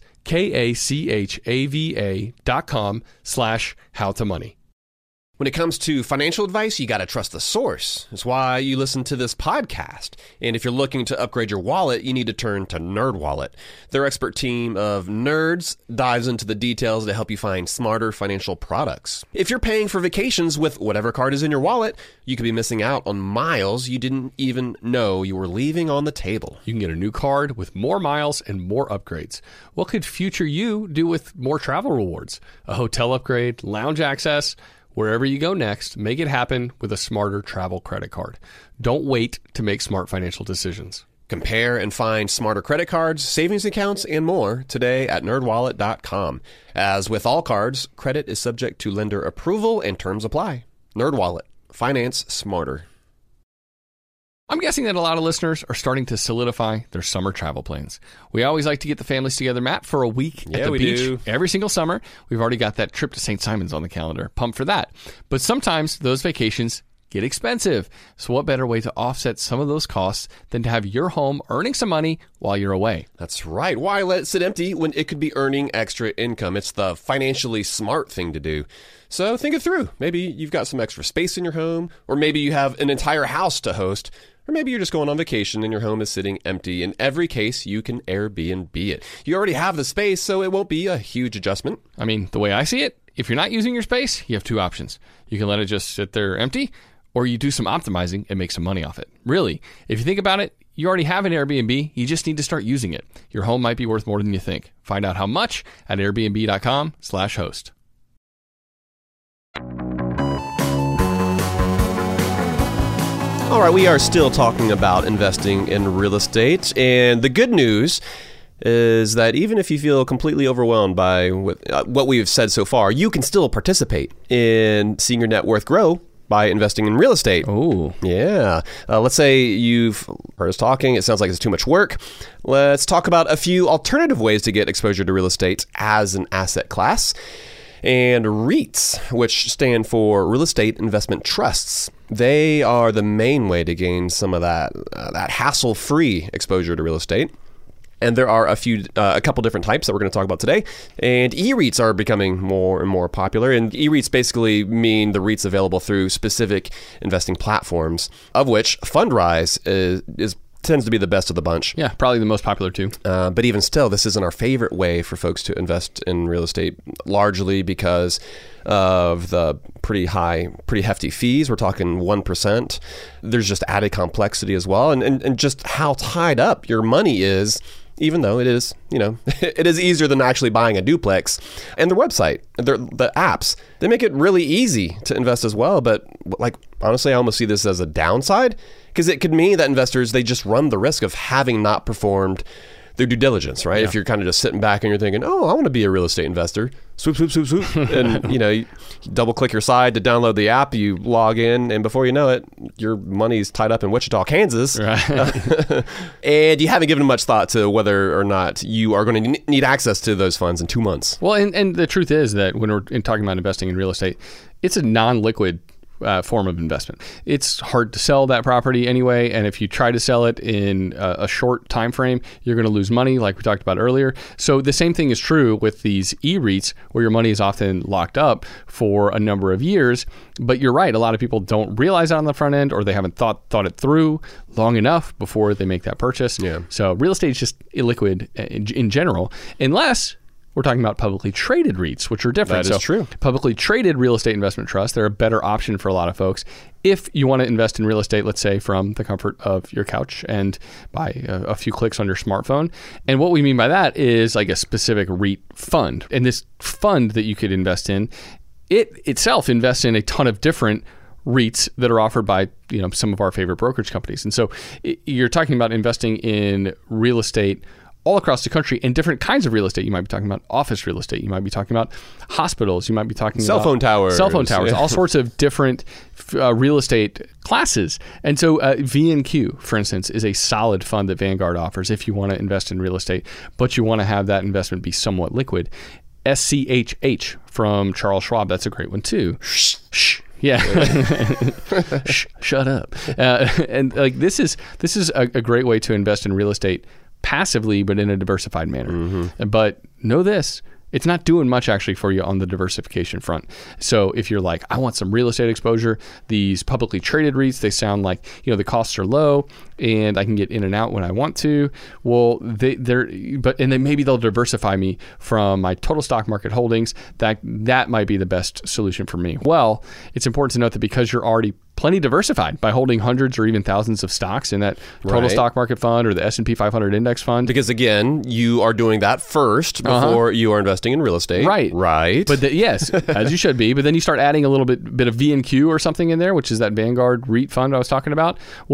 Kachava.com/howtomoney. When it comes to financial advice, you got to trust the source. That's why you listen to this podcast. And if you're looking to upgrade your wallet, you need to turn to NerdWallet. Their expert team of nerds dives into the details to help you find smarter financial products. If you're paying for vacations with whatever card is in your wallet, you could be missing out on miles you didn't even know you were leaving on the table. You can get a new card with more miles and more upgrades. What could future you do with more travel rewards? A hotel upgrade, lounge access? Wherever you go next, make it happen with a smarter travel credit card. Don't wait to make smart financial decisions. Compare and find smarter credit cards, savings accounts, and more today at nerdwallet.com. As with all cards, credit is subject to lender approval and terms apply. NerdWallet. Finance smarter. I'm guessing that a lot of listeners are starting to solidify their summer travel plans. We always like to get the families together, Matt, for a week at the beach do. Every single summer. We've already got that trip to St. Simons on the calendar. Pumped for that. But sometimes those vacations get expensive. So what better way to offset some of those costs than to have your home earning some money while you're away? That's right. Why let it sit empty when it could be earning extra income? It's the financially smart thing to do. So think it through. Maybe you've got some extra space in your home, or maybe you have an entire house to host, or maybe you're just going on vacation and your home is sitting empty. In every case, you can Airbnb it. You already have the space, so it won't be a huge adjustment. I mean, the way I see it, if you're not using your space, you have two options. You can let it just sit there empty, or you do some optimizing and make some money off it. Really, if you think about it, you already have an Airbnb. You just need to start using it. Your home might be worth more than you think. Find out how much at airbnb.com/host. All right, we are still talking about investing in real estate, and the good news is that even if you feel completely overwhelmed by what we've said so far, you can still participate in seeing your net worth grow by investing in real estate. Oh. Yeah. Let's say you've heard us talking. It sounds like it's too much work. Let's talk about a few alternative ways to get exposure to real estate as an asset class. And REITs, which stand for Real Estate Investment Trusts, they are the main way to gain some of that hassle-free exposure to real estate. And there are a couple different types that we're going to talk about today. And E-REITs are becoming more and more popular. And E-REITs basically mean the REITs available through specific investing platforms, of which Fundrise tends to be the best of the bunch. Yeah, probably the most popular too. But even still, this isn't our favorite way for folks to invest in real estate, largely because of the pretty hefty fees. We're talking 1%. There's just added complexity as well. And just how tied up your money is, even though it is, it is easier than actually buying a duplex. And their website, the apps, they make it really easy to invest as well. But honestly, I almost see this as a downside, because it could mean that investors, they just run the risk of having not performed their due diligence, right? Yeah. If you're kind of just sitting back and you're thinking, oh, I want to be a real estate investor, swoop, swoop, swoop, swoop. And, you double click your side to download the app, you log in, and before you know it, your money's tied up in Wichita, Kansas. Right. And you haven't given much thought to whether or not you are going to need access to those funds in 2 months. Well, and the truth is that when we're talking about investing in real estate, it's a non-liquid form of investment. It's hard to sell that property anyway, and if you try to sell it in a short time frame, you're going to lose money, like we talked about earlier. So the same thing is true with these E-REITs, where your money is often locked up for a number of years. But you're right, a lot of people don't realize that on the front end, or they haven't thought it through long enough before they make that purchase. Yeah. So real estate is just illiquid in general, unless we're talking about publicly traded REITs, which are different. That is true. Publicly traded real estate investment trusts, they're a better option for a lot of folks. If you want to invest in real estate, let's say from the comfort of your couch and by a few clicks on your smartphone. And what we mean by that is like a specific REIT fund. And this fund that you could invest in, it itself invests in a ton of different REITs that are offered by some of our favorite brokerage companies. And so you're talking about investing in real estate all across the country, and different kinds of real estate. You might be talking about office real estate. You might be talking about hospitals. You might be talking about cell phone towers, yeah. All sorts of different real estate classes. And so VNQ, for instance, is a solid fund that Vanguard offers if you want to invest in real estate, but you want to have that investment be somewhat liquid. SCHH from Charles Schwab, that's a great one too. Shh. Yeah. Shut up. And this is a great way to invest in real estate passively, but in a diversified manner. Mm-hmm. But know this, it's not doing much actually for you on the diversification front. So if you're like, I want some real estate exposure, these publicly traded REITs, they sound like, the costs are low and I can get in and out when I want to. Well, maybe they'll diversify me from my total stock market holdings. That might be the best solution for me. Well, it's important to note that because you're already plenty diversified by holding hundreds or even thousands of stocks in that total stock market fund or the S&P 500 index fund. Because again, you are doing that first before you are investing in real estate. Right. But yes, as you should be. But then you start adding a little bit of VNQ or something in there, which is that Vanguard REIT fund I was talking about. Well,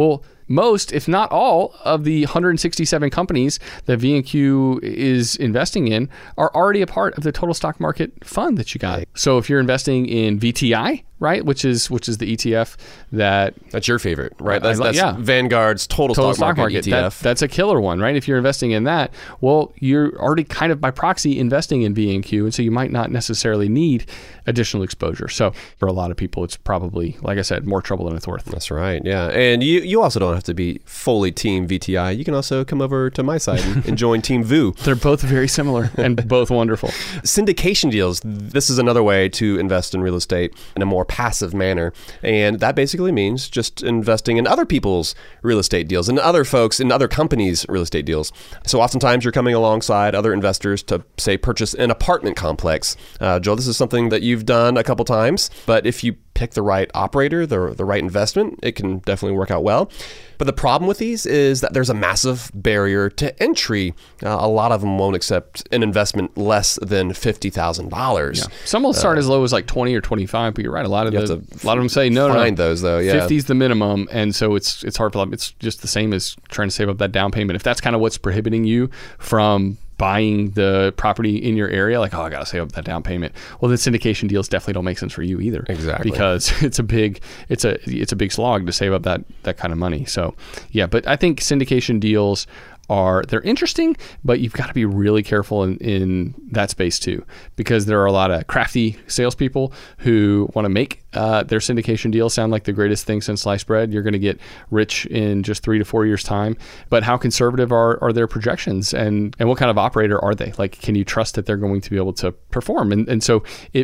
most, if not all, of the 167 companies that V&Q is investing in are already a part of the total stock market fund that you got. So if you're investing in VTI, right, which is the ETF that's your favorite, right? That's yeah. Vanguard's total stock market ETF. That's a killer one, right? If you're investing in that, well, you're already kind of by proxy investing in V&Q, and so you might not necessarily need additional exposure. So for a lot of people, it's probably, like I said, more trouble than it's worth. That's right, yeah. And you also don't have to be fully Team VTI. You can also come over to my side and join Team VU. They're both very similar and both wonderful. Syndication deals. This is another way to invest in real estate in a more passive manner. And that basically means just investing in other people's real estate deals and other folks in other companies' real estate deals. So oftentimes you're coming alongside other investors to, say, purchase an apartment complex. Joel, this is something that you've done a couple times, but if you pick the right operator, the right investment, it can definitely work out well. But the problem with these is that there's a massive barrier to entry. A lot of them won't accept an investment less than $50,000. Yeah. Some will start as low as like 20 or 25, but you're right. A lot of them say no. Find those though. Yeah, 50 is the minimum, and so it's hard for them. It's just the same as trying to save up that down payment. If that's kind of what's prohibiting you from buying the property in your area, like, oh, I got to save up that down payment. Well, the syndication deals definitely don't make sense for you either. Exactly. Because it's a big slog to save up that kind of money. So, yeah, but I think syndication deals they're interesting, but you've got to be really careful in that space too, because there are a lot of crafty salespeople who want to make their syndication deal sound like the greatest thing since sliced bread. You're going to get rich in just 3 to 4 years time. But how conservative are their projections, and what kind of operator are they? Like, can you trust that they're going to be able to perform? And so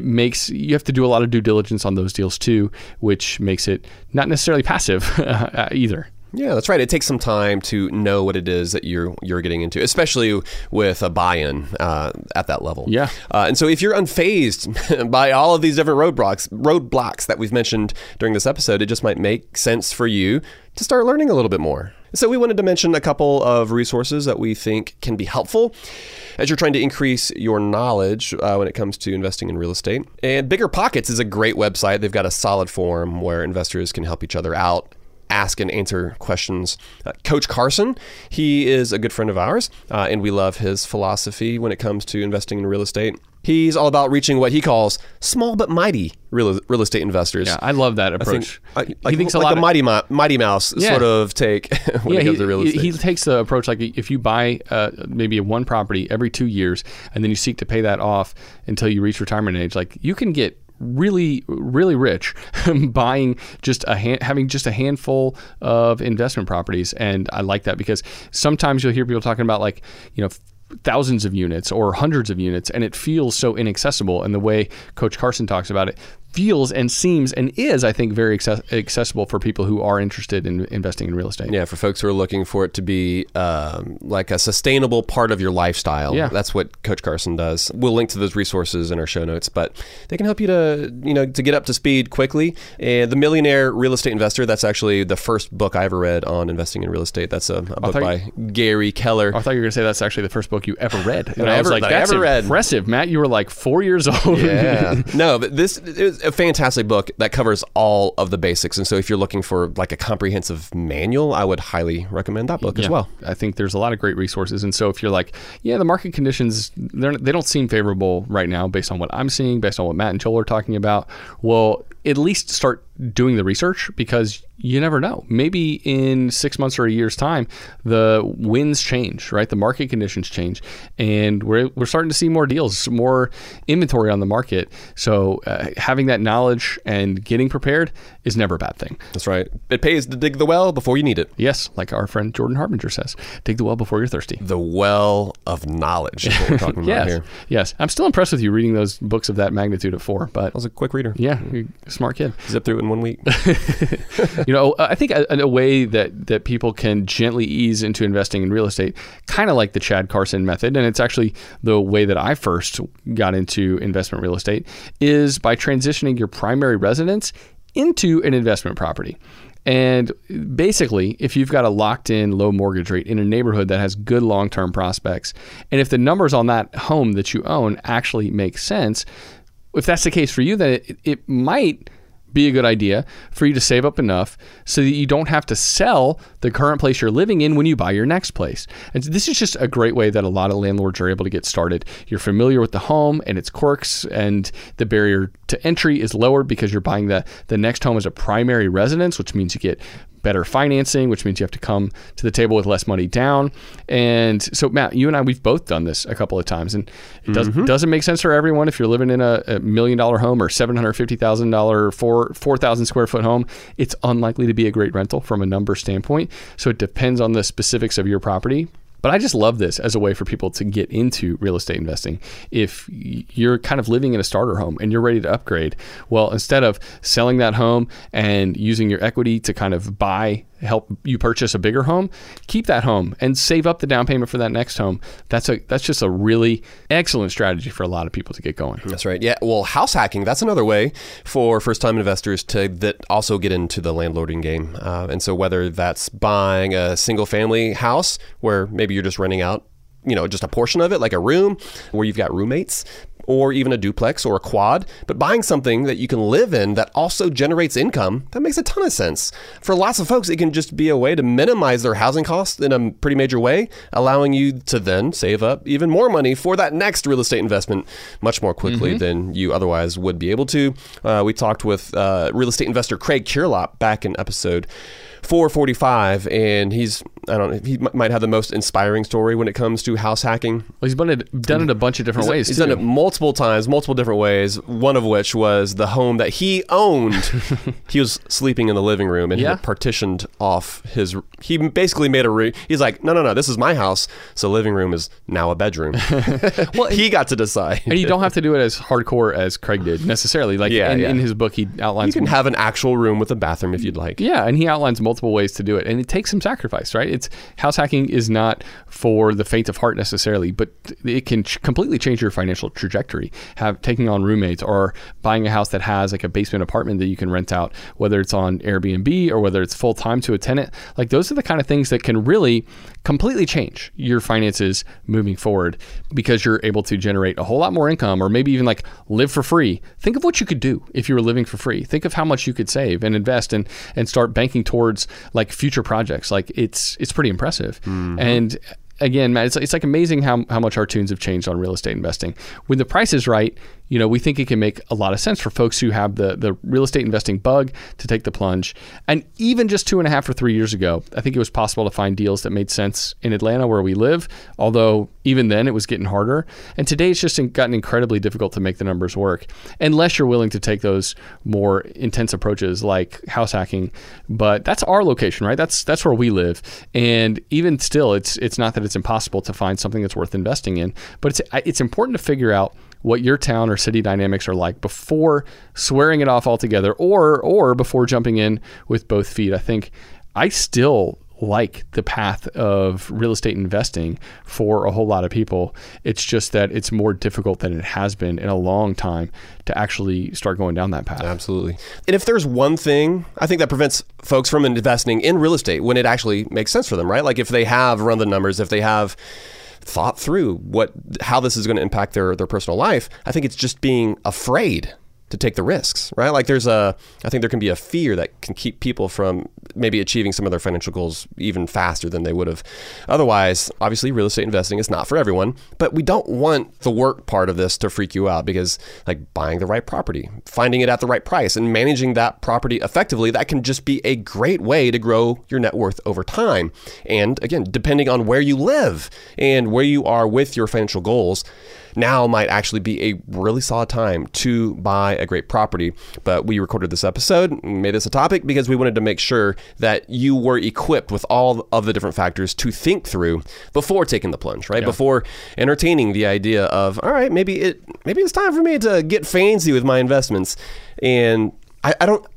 you have to do a lot of due diligence on those deals too, which makes it not necessarily passive either. Yeah, that's right. It takes some time to know what it is that you're getting into, especially with a buy-in at that level. Yeah. And so if you're unfazed by all of these different roadblocks that we've mentioned during this episode, it just might make sense for you to start learning a little bit more. So we wanted to mention a couple of resources that we think can be helpful as you're trying to increase your knowledge when it comes to investing in real estate. And Bigger Pockets is a great website. They've got a solid forum where investors can help each other out, ask and answer questions. Coach Carson, he is a good friend of ours, and we love his philosophy when it comes to investing in real estate. He's all about reaching what he calls small but mighty real estate investors. Yeah, I love that approach. He thinks like a Mighty Mouse sort of take when it comes to real estate. He takes the approach like if you buy maybe one property every 2 years and then you seek to pay that off until you reach retirement age, like you can get really, really rich buying having just a handful of investment properties. And I like that because sometimes you'll hear people talking about like, thousands of units or hundreds of units, and it feels so inaccessible. And the way Coach Carson talks about it feels and seems and is, I think, very accessible for people who are interested in investing in real estate. Yeah, for folks who are looking for it to be like a sustainable part of your lifestyle. Yeah. That's what Coach Carson does. We'll link to those resources in our show notes, but they can help you to get up to speed quickly. And The Millionaire Real Estate Investor, that's actually the first book I ever read on investing in real estate. That's a book by Gary Keller. I thought you were going to say that's actually the first book you ever read. And I was like, that's impressive, Matt. You were like 4 years old. Yeah. No, but this is a fantastic book that covers all of the basics. And so if you're looking for like a comprehensive manual, I would highly recommend that book as well. I think there's a lot of great resources. And so if you're like, the market conditions, they don't seem favorable right now based on what I'm seeing, based on what Matt and Joel are talking about, well, at least start doing the research, because you never know. Maybe in 6 months or a year's time, the winds change, right? The market conditions change, and we're starting to see more deals, more inventory on the market. So having that knowledge and getting prepared is never a bad thing. That's right. It pays to dig the well before you need it. Yes, like our friend Jordan Harbinger says, dig the well before you're thirsty. The well of knowledge is what we're talking about here. Yes. I'm still impressed with you reading those books of that magnitude at 4. But I was a quick reader. Yeah, you're a smart kid. Zip through it in 1 week. I think a way that people can gently ease into investing in real estate, kind of like the Chad Carson method, and it's actually the way that I first got into investment real estate, is by transitioning your primary residence into an investment property. And basically, if you've got a locked-in low mortgage rate in a neighborhood that has good long-term prospects, and if the numbers on that home that you own actually make sense, if that's the case for you, then it might be a good idea for you to save up enough so that you don't have to sell the current place you're living in when you buy your next place. And this is just a great way that a lot of landlords are able to get started. You're familiar with the home and its quirks, and the barrier to entry is lower because you're buying the next home as a primary residence, which means you get better financing, which means you have to come to the table with less money down. And so, Matt, you and I, we've both done this a couple of times, and it doesn't make sense for everyone. If you're living in a $1 million home or $750,000, 4,000 square foot home, it's unlikely to be a great rental from a number standpoint. So it depends on the specifics of your property. But I just love this as a way for people to get into real estate investing. If you're kind of living in a starter home and you're ready to upgrade, well, instead of selling that home and using your equity to kind of help you purchase a bigger home, keep that home and save up the down payment for that next home. That's just a really excellent strategy for a lot of people to get going. That's right. Yeah. Well, house hacking, that's another way for first-time investors that also get into the landlording game. And so whether that's buying a single-family house where maybe you're just renting out, just a portion of it, like a room where you've got roommates, or even a duplex or a quad, but buying something that you can live in that also generates income, that makes a ton of sense. For lots of folks, it can just be a way to minimize their housing costs in a pretty major way, allowing you to then save up even more money for that next real estate investment much more quickly than you otherwise would be able to. We talked with real estate investor Craig Curelop back in episode 445, and he might have the most inspiring story when it comes to house hacking. Well, he's done it a bunch of different ways. He's done it multiple times, multiple different ways. One of which was the home that he owned. He was sleeping in the living room and he had partitioned off he basically made he's like, no, this is my house. So living room is now a bedroom. Well, he got to decide. And you don't have to do it as hardcore as Craig did necessarily. Like in his book, he outlines. You can have an actual room with a bathroom if you'd like. Yeah, and he outlines multiple ways to do it, and it takes some sacrifice, right? House hacking is not for the faint of heart necessarily, but it can completely change your financial trajectory. Taking on roommates or buying a house that has like a basement apartment that you can rent out, whether it's on Airbnb or whether it's full time to a tenant. Like those are the kind of things that can really completely change your finances moving forward because you're able to generate a whole lot more income, or maybe even like live for free. Think of what you could do if you were living for free. Think of how much you could save and invest and start banking towards like future projects. Like it's pretty impressive. And again, Matt, it's like amazing how much our tunes have changed on real estate investing. When the price is right, we think it can make a lot of sense for folks who have the real estate investing bug to take the plunge. And even just 2.5 or 3 years ago, I think it was possible to find deals that made sense in Atlanta where we live, although even then it was getting harder. And today it's just gotten incredibly difficult to make the numbers work, unless you're willing to take those more intense approaches like house hacking. But that's our location, right? That's where we live. And even still, it's not that it's impossible to find something that's worth investing in, but it's important to figure out what your town or city dynamics are like before swearing it off altogether, or before jumping in with both feet. I think I still like the path of real estate investing for a whole lot of people. It's just that it's more difficult than it has been in a long time to actually start going down that path. Absolutely. And if there's one thing I think that prevents folks from investing in real estate when it actually makes sense for them, right? Like if they have run the numbers, if they have thought through how this is going to impact their personal life, I think it's just being afraid to take the risks, right? Like I think there can be a fear that can keep people from maybe achieving some of their financial goals even faster than they would have otherwise. Obviously, real estate investing is not for everyone, but we don't want the work part of this to freak you out, because like buying the right property, finding it at the right price, and managing that property effectively, that can just be a great way to grow your net worth over time. And again, depending on where you live and where you are with your financial goals, now might actually be a really solid time to buy a great property. But we recorded this episode, made this a topic because we wanted to make sure that you were equipped with all of the different factors to think through before taking the plunge, right? Yeah. Before entertaining the idea of, all right, maybe it's time for me to get fancy with my investments. And I don't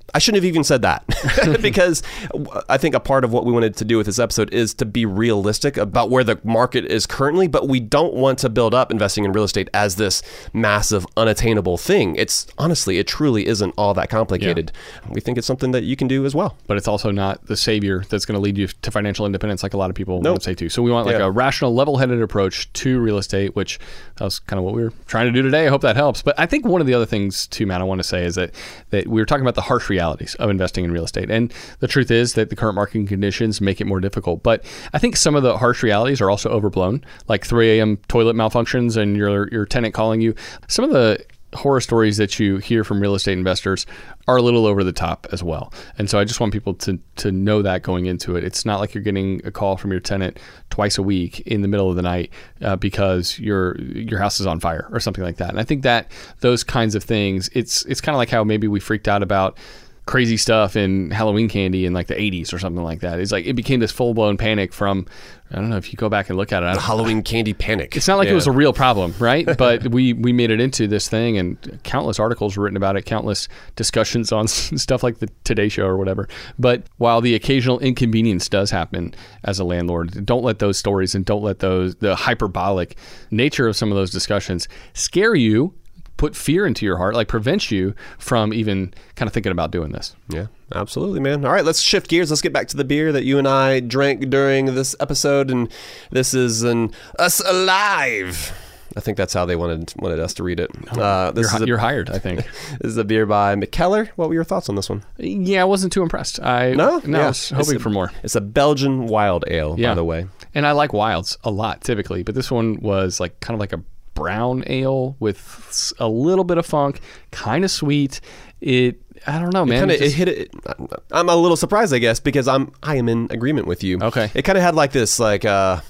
I shouldn't have even said that because I think a part of what we wanted to do with this episode is to be realistic about where the market is currently, but we don't want to build up investing in real estate as this massive, unattainable thing. It's honestly, it truly isn't all that complicated. Yeah. We think it's something that you can do as well. But it's also not the savior that's going to lead you to financial independence like a lot of people want to say too. So we want like a rational, level-headed approach to real estate, which that was kind of what we were trying to do today. I hope that helps. But I think one of the other things too, Matt, I want to say is that we were talking about the harsh realities of investing in real estate. And the truth is that the current market conditions make it more difficult. But I think some of the harsh realities are also overblown, like 3 a.m. toilet malfunctions and your tenant calling you. Some of the horror stories that you hear from real estate investors are a little over the top as well. And so I just want people to know that going into it. It's not like you're getting a call from your tenant twice a week in the middle of the night because your house is on fire or something like that. And I think that those kinds of things, it's kind of like how maybe we freaked out about crazy stuff in Halloween candy in like the 80s or something like that. It's like it became this full-blown panic from, I don't know if you go back and look at it. The Halloween candy panic. It's not like it was a real problem, right? But we made it into this thing, and countless articles were written about it, countless discussions on stuff like the Today Show or whatever. But while the occasional inconvenience does happen as a landlord, don't let those stories and don't let the hyperbolic nature of some of those discussions scare you, put fear into your heart, like prevents you from even kind of thinking about doing this. Yeah, absolutely, man. All right, let's shift gears. Let's get back to the beer that you and I drank during this episode, and this is an Us Alive. I think that's how they wanted us to read it. You're hired, I think. This is a beer by Mikkeller. What were your thoughts on this one? Yeah, I wasn't too impressed. I was hoping for more. It's a Belgian wild ale, by the way. And I like wilds a lot, typically, but this one was like kind of like a brown ale with a little bit of funk, kind of sweet. I don't know, man. It hit it. I'm a little surprised, I guess, because I am in agreement with you. Okay. It kind of had like this, like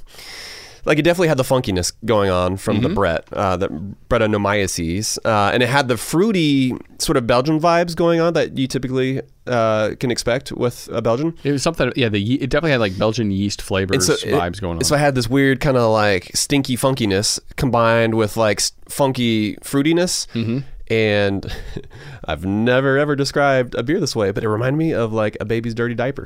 it definitely had the funkiness going on from the Brettanomyces, and it had the fruity sort of Belgian vibes going on that you typically can expect with a Belgian. It was something, it definitely had like Belgian yeast flavors vibes going on. So I had this weird kind of like stinky funkiness combined with like funky fruitiness. Mm-hmm. And I've never ever described a beer this way, but it reminded me of like a baby's dirty diaper.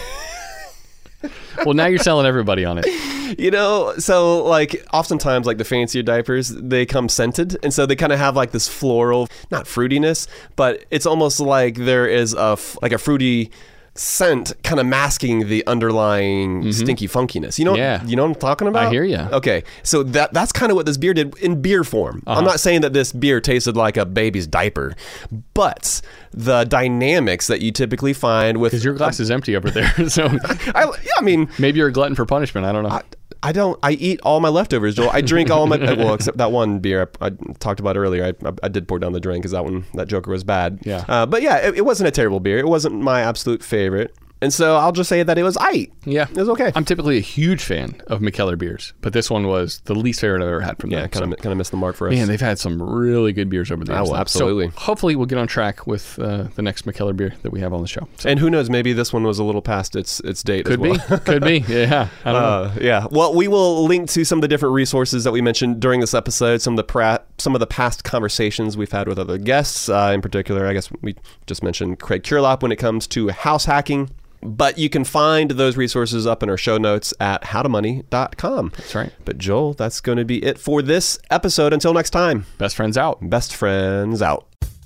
Well, now you're selling everybody on it. You know, so like oftentimes like the fancier diapers, they come scented. And so they kind of have like this floral, not fruitiness, but it's almost like there is a fruity scent kind of masking the underlying stinky funkiness. You know what I'm talking about? I hear you. Okay. So that's kind of what this beer did in beer form. I'm not saying that this beer tasted like a baby's diaper, but the dynamics that you typically find with... Because your glass is empty over there. So I mean... Maybe you're a glutton for punishment. I don't know. I eat all my leftovers, Joel. I drink all my... well, except that one beer I talked about earlier. I did pour down the drain because that Joker was bad. Yeah. But yeah, it wasn't a terrible beer. It wasn't my absolute favorite. And so I'll just say that it was aight. Yeah. It was okay. I'm typically a huge fan of Mikkeller beers, but this one was the least favorite I've ever had from them. Yeah, kind of missed the mark for us. Man, they've had some really good beers over the years. Oh, absolutely. So hopefully we'll get on track with the next Mikkeller beer that we have on the show. So. And who knows, maybe this one was a little past its date Could as well. Could be. Yeah. I don't know. Yeah. Well, we will link to some of the different resources that we mentioned during this episode, some of the past conversations we've had with other guests. In particular, I guess we just mentioned Craig Curelop when it comes to house hacking. But you can find those resources up in our show notes at howtomoney.com. That's right. But Joel, that's going to be it for this episode. Until next time. Best friends out. Best friends out.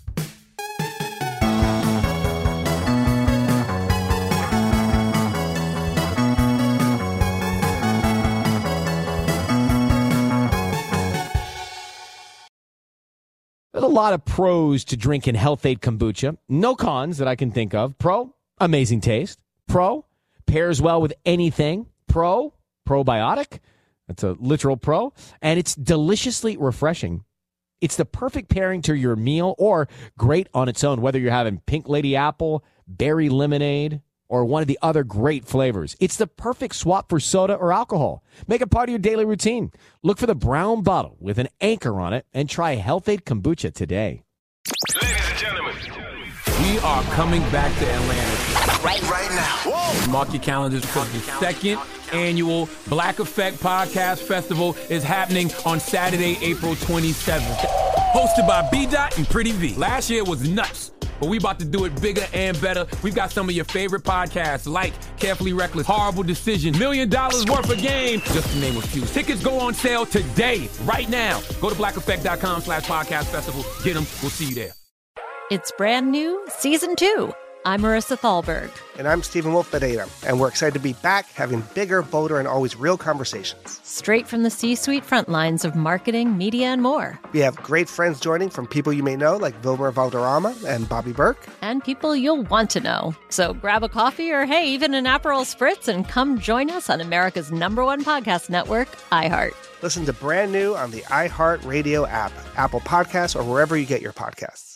There's a lot of pros to drinking Health-Ade kombucha. No cons that I can think of. Pro, amazing taste. Pro, pairs well with anything. Pro, probiotic. That's a literal pro. And it's deliciously refreshing. It's the perfect pairing to your meal or great on its own, whether you're having pink lady apple, berry lemonade, or one of the other great flavors. It's the perfect swap for soda or alcohol. Make it part of your daily routine. Look for the brown bottle with an anchor on it and try Health-Ade kombucha today. Ladies and gentlemen, We are coming back to Atlanta. right now. Whoa. Mark your calendars because the second annual Black Effect Podcast Festival is happening on Saturday, April 27th. Hosted by B. Dot and Pretty V. Last year was nuts. but we about to do it bigger and better. We've got some of your favorite podcasts like Carefully Reckless, Horrible Decision, $1 Million Worth of Game, just to name a few. Tickets go on sale today, right now. Go to blackeffect.com/podcast festival. Get them. We'll see you there. It's brand new, Season 2. I'm Marissa Thalberg. And I'm Stephen Wolf Pereira, and we're excited to be back having bigger, bolder, and always real conversations. Straight from the C-suite front lines of marketing, media, and more. We have great friends joining from people you may know, like Wilmer Valderrama and Bobby Burke. And people you'll want to know. So grab a coffee or, hey, even an Aperol Spritz and come join us on America's #1 podcast network, iHeart. Listen to Brand New on the iHeart Radio app, Apple Podcasts, or wherever you get your podcasts.